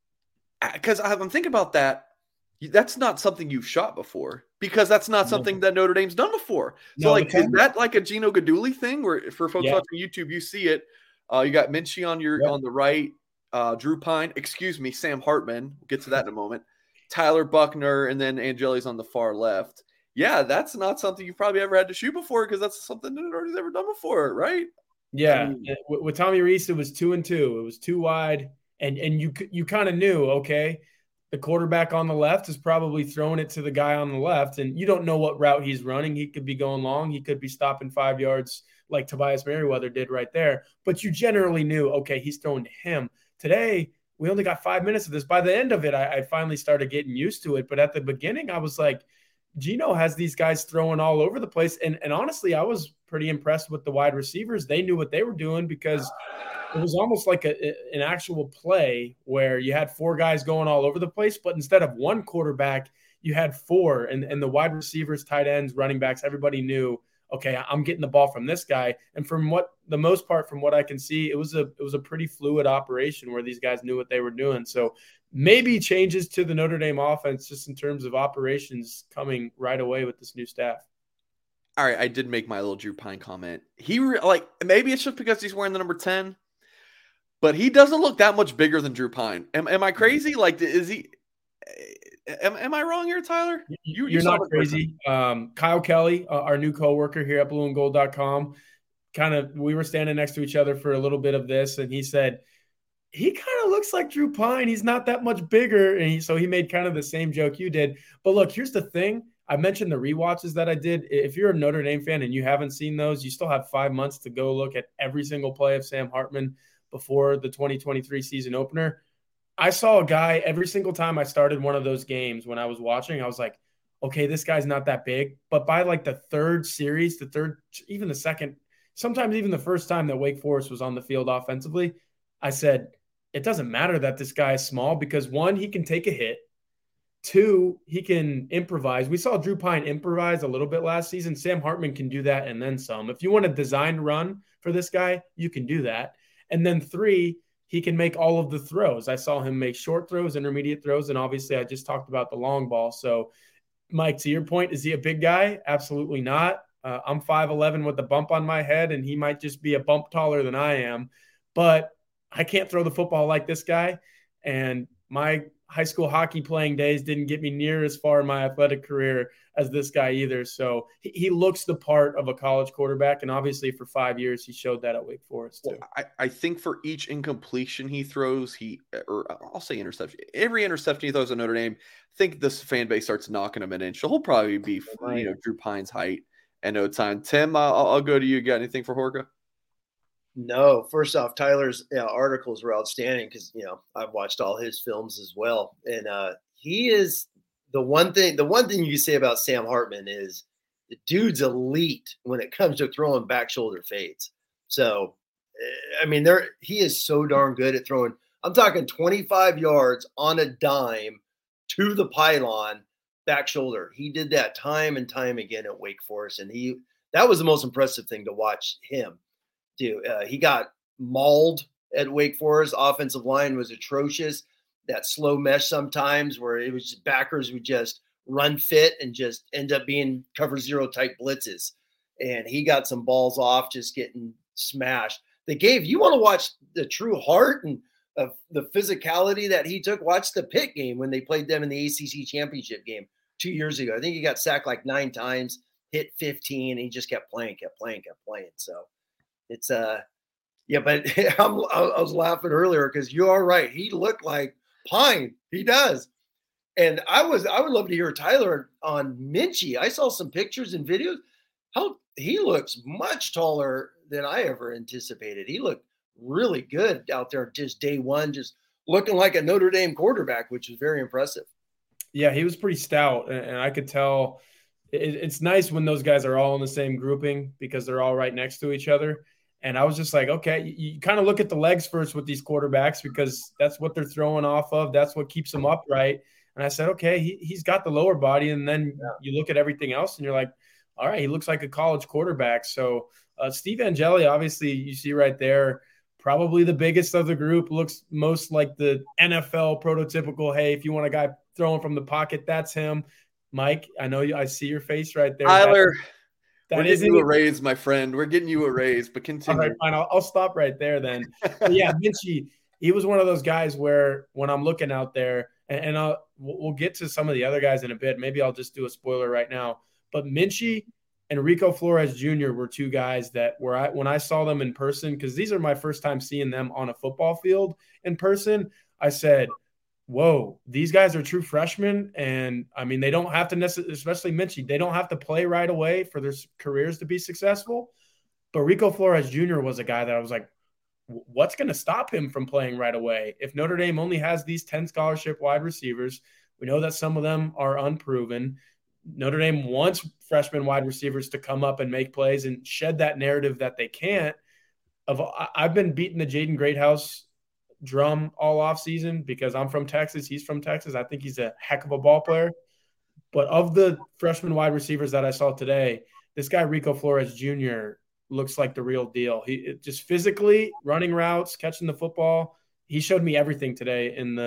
because I'm thinking about that. That's not something you've shot before, because that's not something that Notre Dame's done before. So, no, like, is that like a Gino Gaduli thing, where for folks yeah. watching YouTube, you see it? Uh, you got Minchie on your yep. on the right, uh, Drew Pine, excuse me, Sam Hartman. We'll get to that in a moment. Tyler Buckner, and then Angeli's on the far left. Yeah, that's not something you've probably ever had to shoot before, because that's something that Notre Dame's ever done before, right? Yeah, I mean, with Tommy Rees, it was two and two. It was too wide, and and you you kind of knew, okay, the quarterback on the left is probably throwing it to the guy on the left, and you don't know what route he's running. He could be going long. He could be stopping five yards like Tobias Merriweather did right there. But you generally knew, okay, he's throwing to him. Today, we only got five minutes of this. By the end of it, I, I finally started getting used to it. But at the beginning, I was like, Gino has these guys throwing all over the place. And, and honestly, I was pretty impressed with the wide receivers. They knew what they were doing, because it was almost like a, an actual play where you had four guys going all over the place, but instead of one quarterback, you had four, and, and the wide receivers, tight ends, running backs, everybody knew, okay, I'm getting the ball from this guy. And from what the most part, from what I can see, it was a it was a pretty fluid operation where these guys knew what they were doing. So maybe changes to the Notre Dame offense just in terms of operations coming right away with this new staff. All right, I did make my little Drew Pine comment. He re- like maybe it's just because he's wearing the number ten, but he doesn't look that much bigger than Drew Pine. Am, am I crazy? Like, is he? Am, am I wrong here, Tyler? You, You're you not crazy. Um, Kyle Kelly, uh, our new coworker here at blue and gold dot com, kind of we were standing next to each other for a little bit of this, and he said he kind of looks like Drew Pine. He's not that much bigger, and he, so he made kind of the same joke you did. But look, here's the thing. I mentioned the rewatches that I did. If you're a Notre Dame fan and you haven't seen those, you still have five months to go look at every single play of Sam Hartman before the twenty twenty-three season opener. I saw a guy every single time I started one of those games when I was watching, I was like, okay, this guy's not that big. But by like the third series, the third, even the second, sometimes even the first time that Wake Forest was on the field offensively, I said, it doesn't matter that this guy is small because one, he can take a hit. Two, he can improvise. We saw Drew Pine improvise a little bit last season. Sam Hartman can do that and then some. If you want a designed run for this guy, you can do that. And then three, he can make all of the throws. I saw him make short throws, intermediate throws, and obviously I just talked about the long ball. So, Mike, to your point, is he a big guy? Absolutely not. Uh, I'm five eleven with a bump on my head, and he might just be a bump taller than I am. But I can't throw the football like this guy, and my high school hockey playing days didn't get me near as far in my athletic career as this guy either. So he, he looks the part of a college quarterback. And obviously for five years, he showed that at Wake Forest too. Well, I, I think for each incompletion he throws, he, or I'll say interception, every interception he throws at Notre Dame, I think this fan base starts knocking him an inch. So he'll probably be, you know, Drew Pine's height at no time. Tim, I'll, I'll go to you. Got anything for Horka? No, first off, Tyler's you know, articles were outstanding because, you know, I've watched all his films as well. And uh, he is the one thing, the one thing you can say about Sam Hartman is the dude's elite when it comes to throwing back shoulder fades. So, I mean, there he is so darn good at throwing. I'm talking twenty-five yards on a dime to the pylon back shoulder. He did that time and time again at Wake Forest. And he, that was the most impressive thing to watch him do. Uh, he got mauled at Wake Forest. Offensive line was atrocious. That slow mesh sometimes where it was just backers would just run fit and just end up being cover zero type blitzes. And he got some balls off just getting smashed. They gave, you want to watch the true heart and of the physicality that he took, watch the Pitt game when they played them in the A C C championship game two years ago. I think he got sacked like nine times, hit fifteen, and he just kept playing, kept playing, kept playing. So it's uh, yeah, but I'm, I was laughing earlier because you are right. He looked like Pine. He does. And I was, I would love to hear Tyler on Minchie. I saw some pictures and videos. How he looks much taller than I ever anticipated. He looked really good out there just day one, just looking like a Notre Dame quarterback, which was very impressive. Yeah, he was pretty stout, and I could tell it, it's nice when those guys are all in the same grouping because they're all right next to each other. And I was just like, okay, you, you kind of look at the legs first with these quarterbacks because that's what they're throwing off of. That's what keeps them upright. And I said, okay, he, he's got the lower body. And then yeah. you look at everything else and you're like, all right, he looks like a college quarterback. So uh, Steve Angeli, obviously you see right there, probably the biggest of the group, looks most like the N F L prototypical, hey, if you want a guy throwing from the pocket, that's him. Mike, I know you, I see your face right there. Tyler, that, that we're getting you a raise, my friend. We're getting you a raise, but continue. All right, fine. I'll, I'll stop right there then. But yeah, Minchie, he was one of those guys where when I'm looking out there, and, and I'll, we'll get to some of the other guys in a bit. Maybe I'll just do a spoiler right now. But Minchie and Rico Flores Junior were two guys that were I, when I saw them in person, because these are my first time seeing them on a football field in person, I said, whoa, these guys are true freshmen. And I mean, they don't have to necessarily, especially Minchie, they don't have to play right away for their careers to be successful. But Rico Flores Junior was a guy that I was like, what's going to stop him from playing right away? If Notre Dame only has these ten scholarship wide receivers, we know that some of them are unproven. Notre Dame wants freshman wide receivers to come up and make plays and shed that narrative that they can't. Of I've been beating the Jaden Greathouse drum all off season because I'm from Texas. He's from Texas. I think he's a heck of a ball player. But of the freshman wide receivers that I saw today, this guy Rico Flores Junior looks like the real deal. He just physically running routes, catching the football. He showed me everything today in the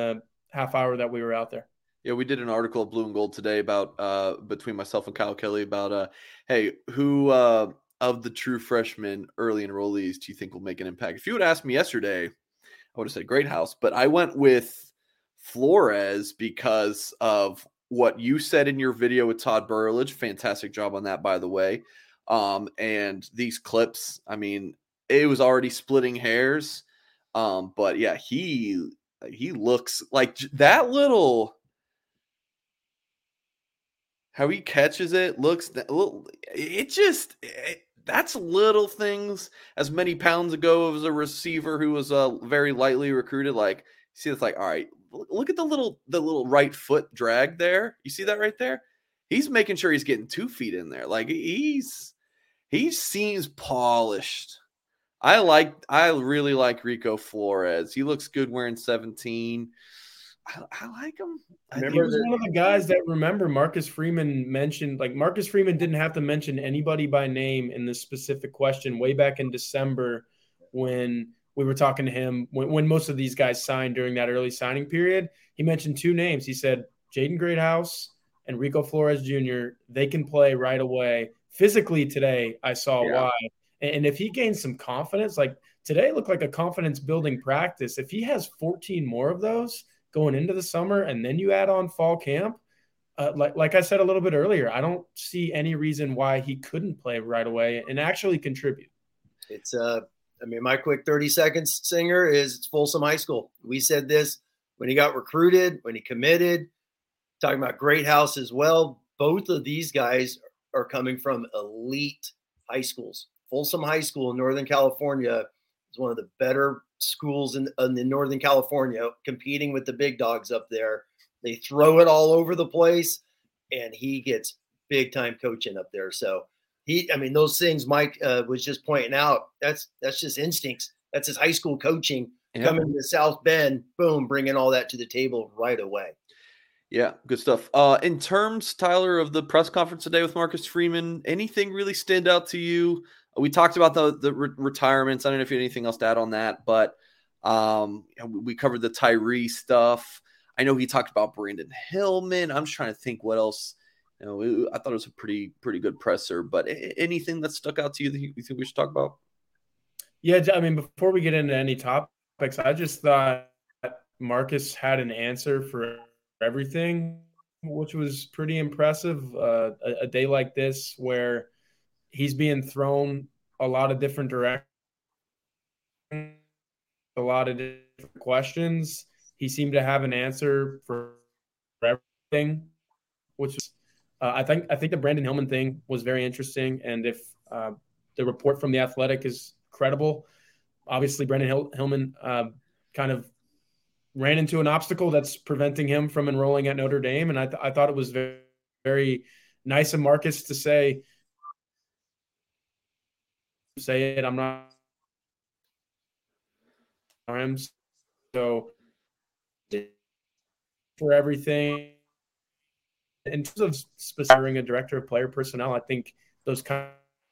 half hour that we were out there. Yeah, we did an article at Blue and Gold today about uh, between myself and Kyle Kelly about uh, hey, who uh, of the true freshmen early enrollees do you think will make an impact? If you would ask me yesterday, I would have said Greathouse, but I went with Flores because of what you said in your video with Todd Burlage. Fantastic job on that, by the way. Um, and these clips, I mean, it was already splitting hairs. Um, but yeah, he he looks like that little. How he catches it looks, it just, it, that's little things. As many pounds ago as a receiver who was uh, very lightly recruited, like, see, it's like, all right, look at the little, the little right foot drag there. You see that right there? He's making sure he's getting two feet in there. Like he's, he seems polished. I like, I really like Rico Flores. He looks good wearing seventeen. I, I like him. Remember he was the, one of the guys that remember Marcus Freeman mentioned, like Marcus Freeman didn't have to mention anybody by name in this specific question way back in December when we were talking to him, when, when most of these guys signed during that early signing period. He mentioned two names. He said, Jaden Greathouse and Rico Flores Junior, they can play right away. Physically today, I saw yeah. why. And, and if he gains some confidence, like today looked like a confidence building practice. If he has fourteen more of those going into the summer, and then you add on fall camp, uh, like like I said a little bit earlier, I don't see any reason why he couldn't play right away and actually contribute. It's uh, I mean, my quick thirty seconds, Singer, is it's Folsom High School. We said this when he got recruited, when he committed, talking about Greathouse as well. Both of these guys are coming from elite high schools. Folsom High School in Northern California is one of the better schools in, in Northern California, competing with the big dogs up there. They throw it all over the place, and he gets big time coaching up there. So he, I mean, those things Mike uh, was just pointing out, that's, that's just instincts. That's his high school coaching yeah. coming to South Bend, boom, bringing all that to the table right away. Yeah, good stuff. Uh, in terms, Tyler, of the press conference today with Marcus Freeman, anything really stand out to you? We talked about the the re- retirements. I don't know if you had anything else to add on that, but um, we covered the Tyree stuff. I know he talked about Brandon Hillman. I'm just trying to think what else. You know, I thought it was a pretty pretty good presser. But anything that stuck out to you that you think we should talk about? Yeah, I mean, before we get into any topics, I just thought Marcus had an answer for everything, which was pretty impressive. Uh, a, a day like this where he's being thrown a lot of different directions, a lot of different questions. He seemed to have an answer for everything, which was, uh, I think I think the Brandon Hillman thing was very interesting. And if uh, the report from The Athletic is credible, obviously Brandon Hill- Hillman uh, kind of ran into an obstacle that's preventing him from enrolling at Notre Dame. And I, th- I thought it was very, very nice of Marcus to say, say it, I'm not. So for everything, in terms of specific a director of player personnel, I think those kind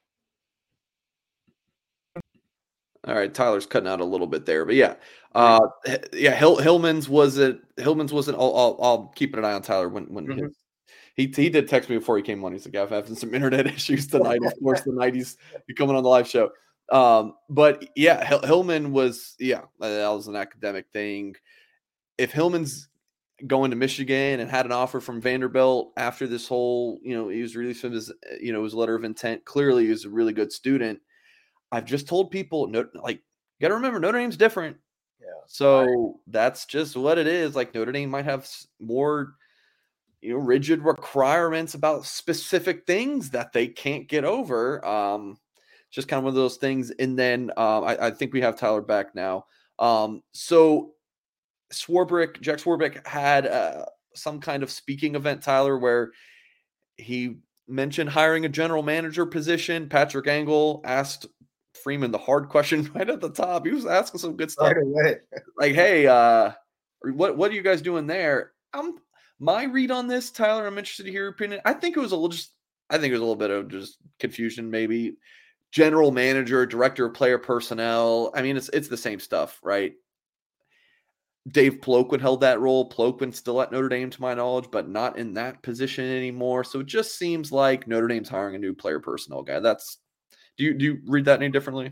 of. All right, Tyler's cutting out a little bit there, but yeah, uh, yeah, Hill, Hillman's wasn't Hillman's wasn't. I'll, I'll, I'll keep an eye on Tyler when when mm-hmm. his, he he did text me before he came on. He's like, "I'm having some internet issues tonight." Of course, the night he's coming on the live show. Um, but yeah, Hill, Hillman was yeah, that was an academic thing. If Hillman's going to Michigan and had an offer from Vanderbilt after this whole, you know, he was released from his, you know, his letter of intent. Clearly, he was a really good student. I've just told people, no, like, you got to remember, Notre Dame's different. Yeah. So right. That's just what it is. Like, Notre Dame might have more, you know, rigid requirements about specific things that they can't get over. Um, just kind of one of those things. And then um, I, I think we have Tyler back now. Um, so Swarbrick, Jack Swarbrick had uh, some kind of speaking event, Tyler, where he mentioned hiring a general manager position. Patrick Angle asked Freeman the hard question right at the top. He was asking some good stuff. Right like, hey, uh, what what are you guys doing there? Um, my read on this, Tyler, I'm interested to hear your opinion. I think it was a little just I think it was a little bit of just confusion, maybe. General manager, director of player personnel. I mean, it's it's the same stuff, right? Dave Ploquin held that role. Ploquin's still at Notre Dame, to my knowledge, but not in that position anymore. So it just seems like Notre Dame's hiring a new player personnel guy. That's do you do you read that any differently?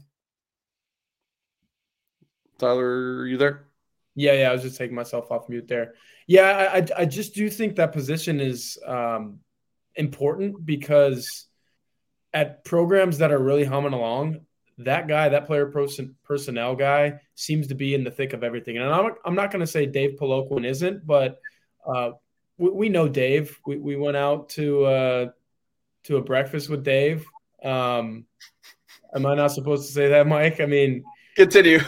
Tyler, are you there? Yeah, yeah. I was just taking myself off mute there. Yeah, I, I just do think that position is um, important because at programs that are really humming along, that guy, that player person, personnel guy, seems to be in the thick of everything. And I'm, I'm not going to say Dave Poloquin isn't, but uh, we, we know Dave. We we went out to uh, to a breakfast with Dave. Um, am I not supposed to say that, Mike? I mean, continue.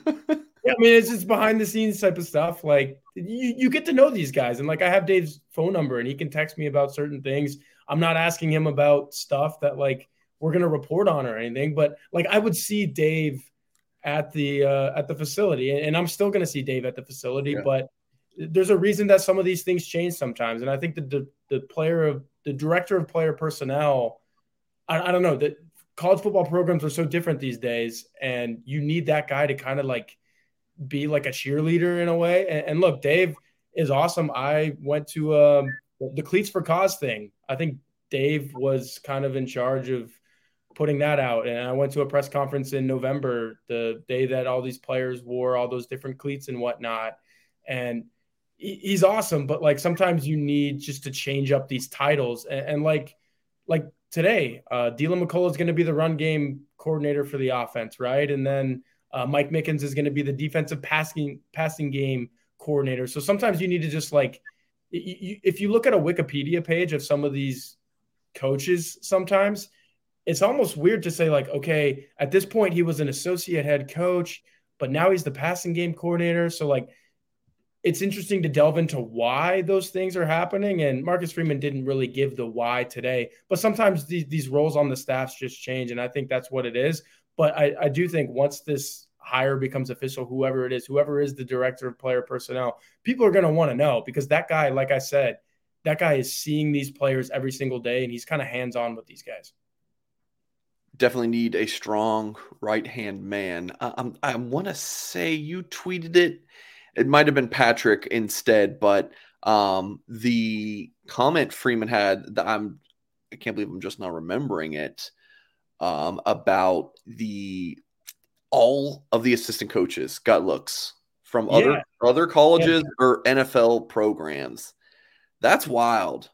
Yeah, I mean, it's just behind the scenes type of stuff. Like you, you get to know these guys. And like I have Dave's phone number and he can text me about certain things. I'm not asking him about stuff that like we're going to report on or anything, but like I would see Dave at the, uh, at the facility and I'm still going to see Dave at the facility, yeah. But there's a reason that some of these things change sometimes. And I think that the, the player of the director of player personnel, I, I don't know, that college football programs are so different these days. And you need that guy to kind of like, be like a cheerleader in a way. And, and look, Dave is awesome. I went to um, the Cleats for Cause thing. I think Dave was kind of in charge of putting that out. And I went to a press conference in November, the day that all these players wore all those different cleats and whatnot. And he, he's awesome. But like, sometimes you need just to change up these titles. And, and like, like today, uh, Dylan McCullough is going to be the run game coordinator for the offense. Right. And then, Uh, Mike Mickens is going to be the defensive passing passing game coordinator. So sometimes you need to just like, you, you, if you look at a Wikipedia page of some of these coaches, sometimes it's almost weird to say like, okay, at this point he was an associate head coach, but now he's the passing game coordinator. So like, it's interesting to delve into why those things are happening. And Marcus Freeman didn't really give the why today, but sometimes these, these roles on the staffs just change. And I think that's what it is. But I, I do think once this hire becomes official, whoever it is, whoever is the director of player personnel, people are going to want to know because that guy, like I said, that guy is seeing these players every single day and he's kind of hands-on with these guys. Definitely need a strong right-hand man. I, I'm, I want to say you tweeted it. It might have been Patrick instead, but um, the comment Freeman had that I'm, I can't believe I'm just now remembering it. Um, about the all of the assistant coaches got looks from other yeah. other colleges yeah. or N F L programs. That's wild.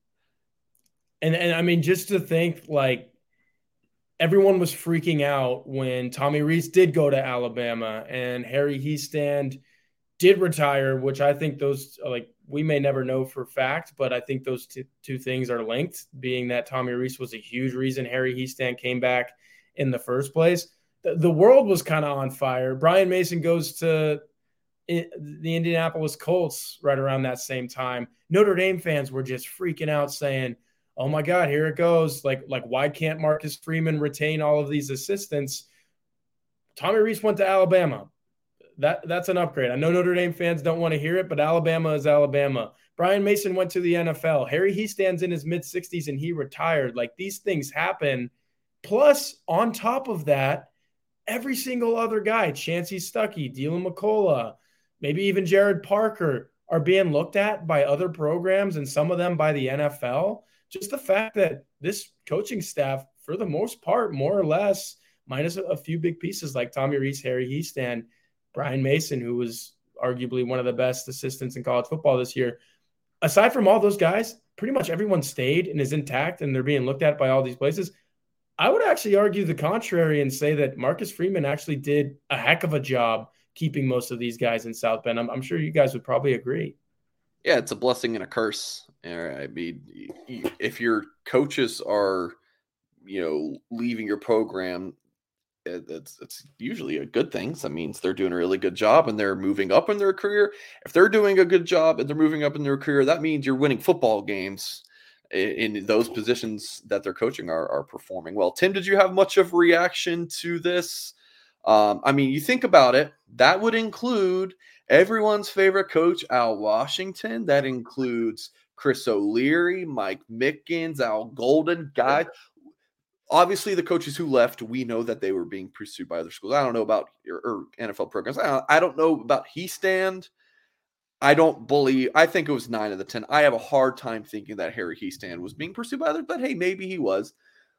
And and I mean, just to think like everyone was freaking out when Tommy Rees did go to Alabama and Harry Hiestand did retire, which I think those like we may never know for fact, but I think those two, two things are linked, being that Tommy Rees was a huge reason Harry Hiestand came back in the first place. The, the world was kind of on fire. Brian Mason goes to the Indianapolis Colts right around that same time. Notre Dame fans were just freaking out saying, oh my God, here it goes. Like, like why can't Marcus Freeman retain all of these assistants? Tommy Rees went to Alabama. That that's an upgrade. I know Notre Dame fans don't want to hear it, but Alabama is Alabama. Brian Mason went to the N F L. Harry Hiestand in his mid sixties and he retired. Like these things happen. Plus, on top of that, every single other guy, Chancey Stuckey, Dylan McCullough, maybe even Jared Parker, are being looked at by other programs and some of them by the N F L. Just the fact that this coaching staff, for the most part, more or less, minus a, a few big pieces like Tommy Rees, Harry Hiestand, Brian Mason, who was arguably one of the best assistants in college football this year. Aside from all those guys, pretty much everyone stayed and is intact and they're being looked at by all these places. I would actually argue the contrary and say that Marcus Freeman actually did a heck of a job keeping most of these guys in South Bend. I'm, I'm sure you guys would probably agree. Yeah, it's a blessing and a curse. I mean, if your coaches are, you know, leaving your program, it's it's usually a good thing. That means they're doing a really good job and they're moving up in their career. If they're doing a good job and they're moving up in their career, that means you're winning football games in, in those positions that they're coaching are, are performing well. Tim, did you have much of a reaction to this? Um, I mean, you think about it, that would include everyone's favorite coach, Al Washington. That includes Chris O'Leary, Mike Mickens, Al Golden, guys. Obviously, the coaches who left, we know that they were being pursued by other schools. I don't know about your or N F L programs. I don't, I don't know about Hiestand. I don't believe – I think it was nine of the ten. I have a hard time thinking that Harry Hiestand was being pursued by others, but hey, maybe he was.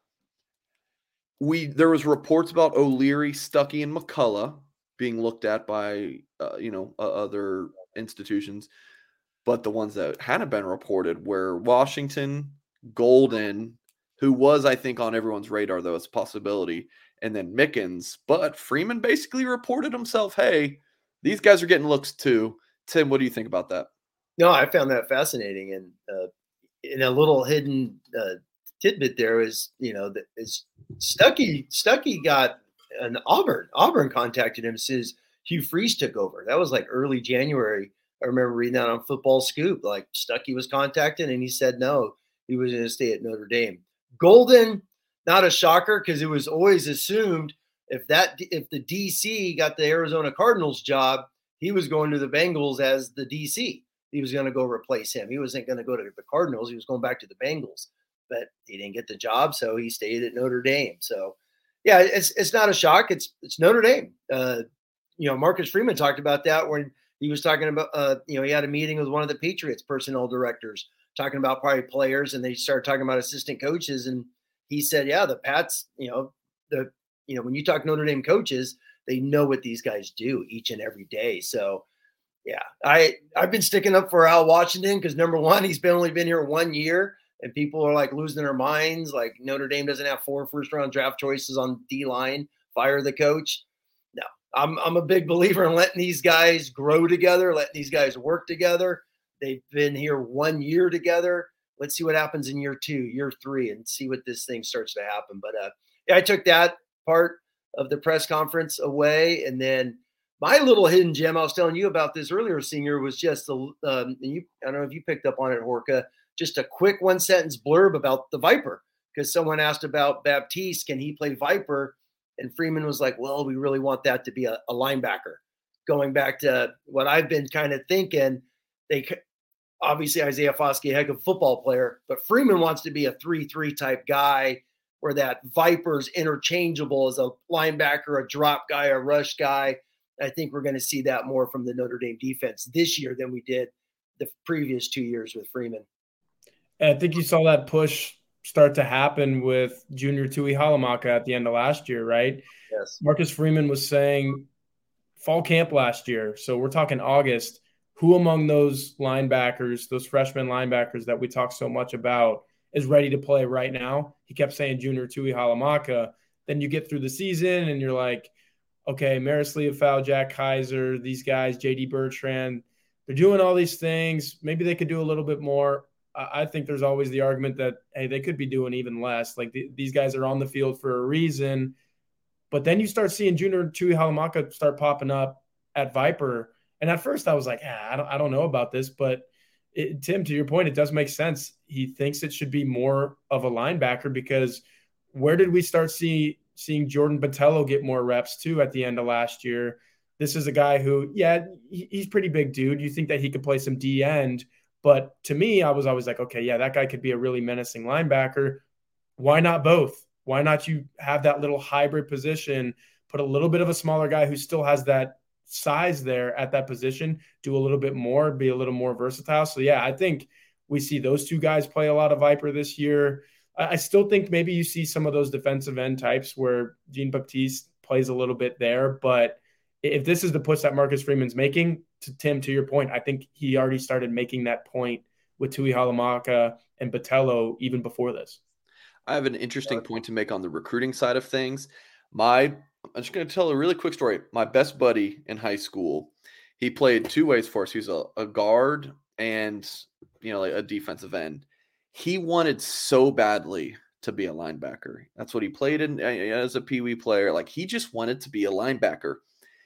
We There was reports about O'Leary, Stuckey, and McCullough being looked at by, uh, you know, uh, other institutions. But the ones that hadn't been reported were Washington, Golden, who was, I think, on everyone's radar, though, as a possibility, and then Mickens. But Freeman basically reported himself, hey, these guys are getting looks too. Tim, what do you think about that? No, I found that fascinating. And uh, in a little hidden uh, tidbit there is, you know, that is Stuckey, Stuckey got an Auburn. Auburn contacted him since Hugh Freeze took over. That was like early January. I remember reading that on Football Scoop. Like Stuckey was contacted and he said no, he was going to stay at Notre Dame. Golden, not a shocker because it was always assumed if that if the D C got the Arizona Cardinals job, he was going to the Bengals as the D C. He was going to go replace him. He wasn't going to go to the Cardinals. He was going back to the Bengals, but he didn't get the job, so he stayed at Notre Dame. So, yeah, it's it's not a shock. It's it's Notre Dame. Uh, you know, Marcus Freeman talked about that when he was talking about, uh, you know, he had a meeting with one of the Patriots personnel directors talking about probably players, and they started talking about assistant coaches. And he said, yeah, the Pats, you know, the, you know, when you talk Notre Dame coaches, they know what these guys do each and every day. So, yeah, I, I've been sticking up for Al Washington because, number one, he's been only been here one year, and people are like losing their minds. Like Notre Dame doesn't have four first-round draft choices on D-line. Fire the coach. No, I'm I'm a big believer in letting these guys grow together, letting these guys work together. They've been here one year together. Let's see what happens in year two, year three, and see what this thing starts to happen. But uh, yeah, I took that part of the press conference away, and then my little hidden gem I was telling you about this earlier, Senior, was just the um, and you. I don't know if you picked up on it, Horka. Just a quick one sentence blurb about the Viper, because someone asked about Baptiste, can he play Viper? And Freeman was like, well, we really want that to be a, a linebacker. Going back to what I've been kind of thinking, they obviously Isaiah Foskey, a heck of a football player, but Freeman wants to be a three three type guy where that Viper's interchangeable as a linebacker, a drop guy, a rush guy. I think we're going to see that more from the Notre Dame defense this year than we did the previous two years with Freeman. And I think you saw that push start to happen with Junior Tui Halamaka at the end of last year, right? Yes. Marcus Freeman was saying fall camp last year, so we're talking August, who among those linebackers, those freshman linebackers that we talk so much about, is ready to play right now? He kept saying Junior Tui Halamaka. Then you get through the season and you're like, okay, Maris Leofau, Jack Kaiser, these guys, J D Bertrand, they're doing all these things. Maybe they could do a little bit more. I think there's always the argument that, hey, they could be doing even less. Like th- these guys are on the field for a reason. But then you start seeing Junior Tui Halamaka start popping up at Viper. And at first I was like, ah, I don't, I don't know about this. But it, Tim, to your point, it does make sense. He thinks it should be more of a linebacker because where did we start see, seeing Jordan Botelho get more reps too at the end of last year? This is a guy who, yeah, he, he's pretty big dude. You think that he could play some D end. But to me, I was always like, okay, yeah, that guy could be a really menacing linebacker. Why not both? Why not you have that little hybrid position, put a little bit of a smaller guy who still has that size there at that position, do a little bit more, be a little more versatile. So, yeah, I think we see those two guys play a lot of Viper this year. I, I still think maybe you see some of those defensive end types where Jean-Baptiste plays a little bit there. But if this is the push that Marcus Freeman's making, to Tim, to your point, I think he already started making that point with Tui Halamaka and Botelho even before this. I have an interesting point to make on the recruiting side of things. My, I'm just going to tell a really quick story. My best buddy in high school, he played two ways for us. He was a, a guard and, you know, like a defensive end. He wanted so badly to be a linebacker. That's what he played in as a Pee Wee player. Like he just wanted to be a linebacker.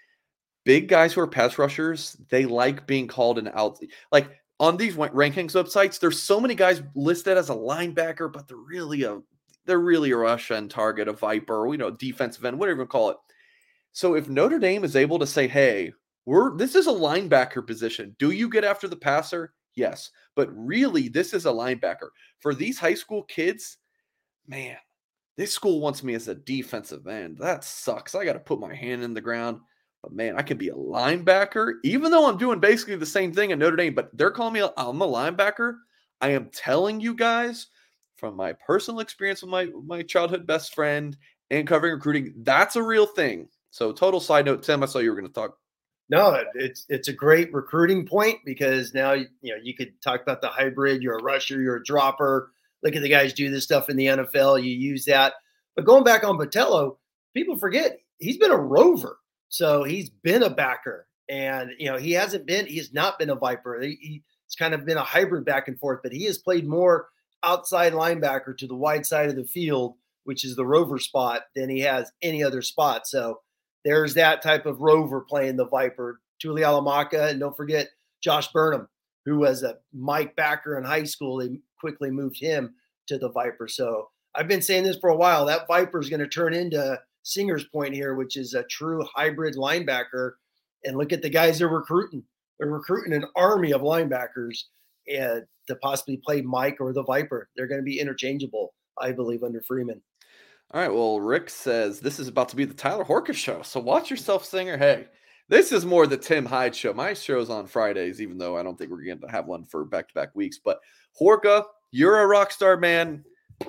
Big guys who are pass rushers, they like being called an out. Like on these rankings websites, there's so many guys listed as a linebacker, but they're really a they're really a rush end target, a Viper, you know, defensive end, whatever you call it. So if Notre Dame is able to say, hey, we're this is a linebacker position. Do you get after the passer? Yes. But really, this is a linebacker. For these high school kids, man, this school wants me as a defensive end. That sucks. I got to put my hand in the ground. But man, I can be a linebacker, even though I'm doing basically the same thing at Notre Dame, but they're calling me, a, I'm a linebacker. I am telling you guys from my personal experience with my, my childhood best friend and covering recruiting, that's a real thing. So total side note, Tim, I saw you were going to talk. No, it's it's a great recruiting point because now you know you could talk about the hybrid. You're a rusher, you're a dropper. Look at the guys do this stuff in the N F L. You use that. But going back on Botelho, people forget he's been a rover. So he's been a backer. And, you know, he hasn't been, he has not been a Viper. He, he's kind of been a hybrid back and forth, but he has played more outside linebacker to the wide side of the field, which is the rover spot, than he has any other spot. So there's that type of rover playing the Viper. Tuli Alamaka, and don't forget Josh Burnham, who was a Mike backer in high school. They quickly moved him to the Viper. So I've been saying this for a while. That Viper is going to turn into Singer's Point here, which is a true hybrid linebacker. And look at the guys they're recruiting. They're recruiting an army of linebackers and to possibly play Mike or the Viper. They're going to be interchangeable, I believe, under Freeman. All right. Well, Rick says this is about to be the Tyler Horka show. So watch yourself, Singer. Hey, this is more the Tim Hyde show. My show's on Fridays, even though I don't think we're going to have one for back-to-back weeks. But Horka, you're a rock star, man.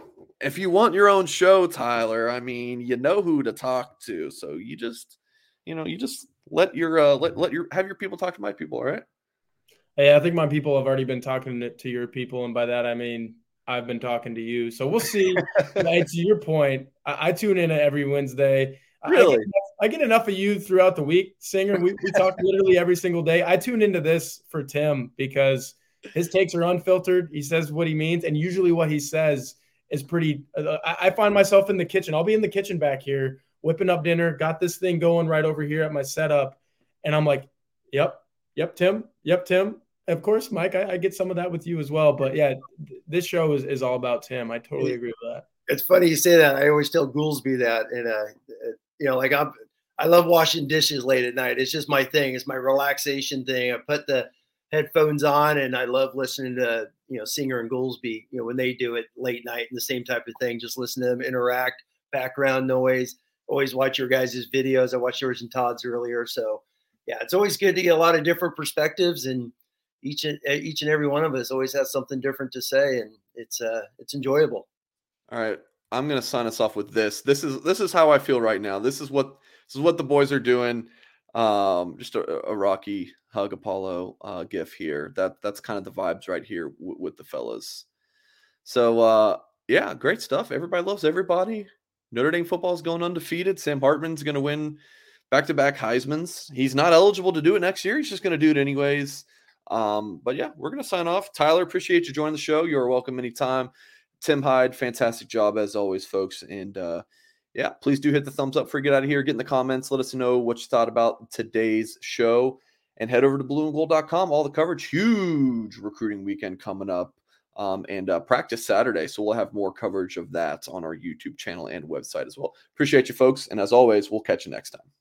If you want your own show, Tyler, I mean, you know who to talk to. So you just, you know, you just let your, uh, let, let your, have your people talk to my people. All right. Hey, I think my people have already been talking to, to your people. And by that, I mean, I've been talking to you. So we'll see. Hey, to your point, I, I tune in every Wednesday. Really? I get, I get enough of you throughout the week, Singer. We, we talk literally every single day. I tune into this for Tim because his takes are unfiltered. He says what he means. And usually what he says is pretty uh, – I find myself in the kitchen. I'll be in the kitchen back here whipping up dinner, got this thing going right over here at my setup. And I'm like, yep, yep, Tim, yep, Tim. Of course, Mike, I, I get some of that with you as well. But, yeah, th- this show is, is all about Tim. I totally agree with that. It's funny you say that. I always tell Goolsby that. And, uh, you know, like I'm, I love washing dishes late at night. It's just my thing. It's my relaxation thing. I put the headphones on and I love listening to, you know, Singer and Goolsby, you know, when they do it late night and the same type of thing. Just listen to them interact, background noise. Always watch your guys' videos. I watched yours and Todd's earlier. So, yeah, it's always good to get a lot of different perspectives, and each and each and every one of us always has something different to say, and it's uh it's enjoyable. All right, I'm gonna sign us off with this. This is this is how I feel right now. This is what this is what the boys are doing. Um, just a, a Rocky hug Apollo uh, gif here. That that's kind of the vibes right here w- with the fellas. So uh, yeah, great stuff. Everybody loves everybody. Notre Dame football is going undefeated. Sam Hartman's going to win back-to-back Heismans. He's not eligible to do it next year. He's just going to do it anyways. Um, but yeah, we're going to sign off. Tyler, appreciate you joining the show. You're welcome anytime. Tim Hyde, fantastic job as always, folks. And uh, yeah, please do hit the thumbs up before you get out of here. Get in the comments. Let us know what you thought about today's show. And head over to blue and gold dot com. All the coverage. Huge recruiting weekend coming up. Um, and uh, practice Saturday. So we'll have more coverage of that on our YouTube channel and website as well. Appreciate you, folks. And as always, we'll catch you next time.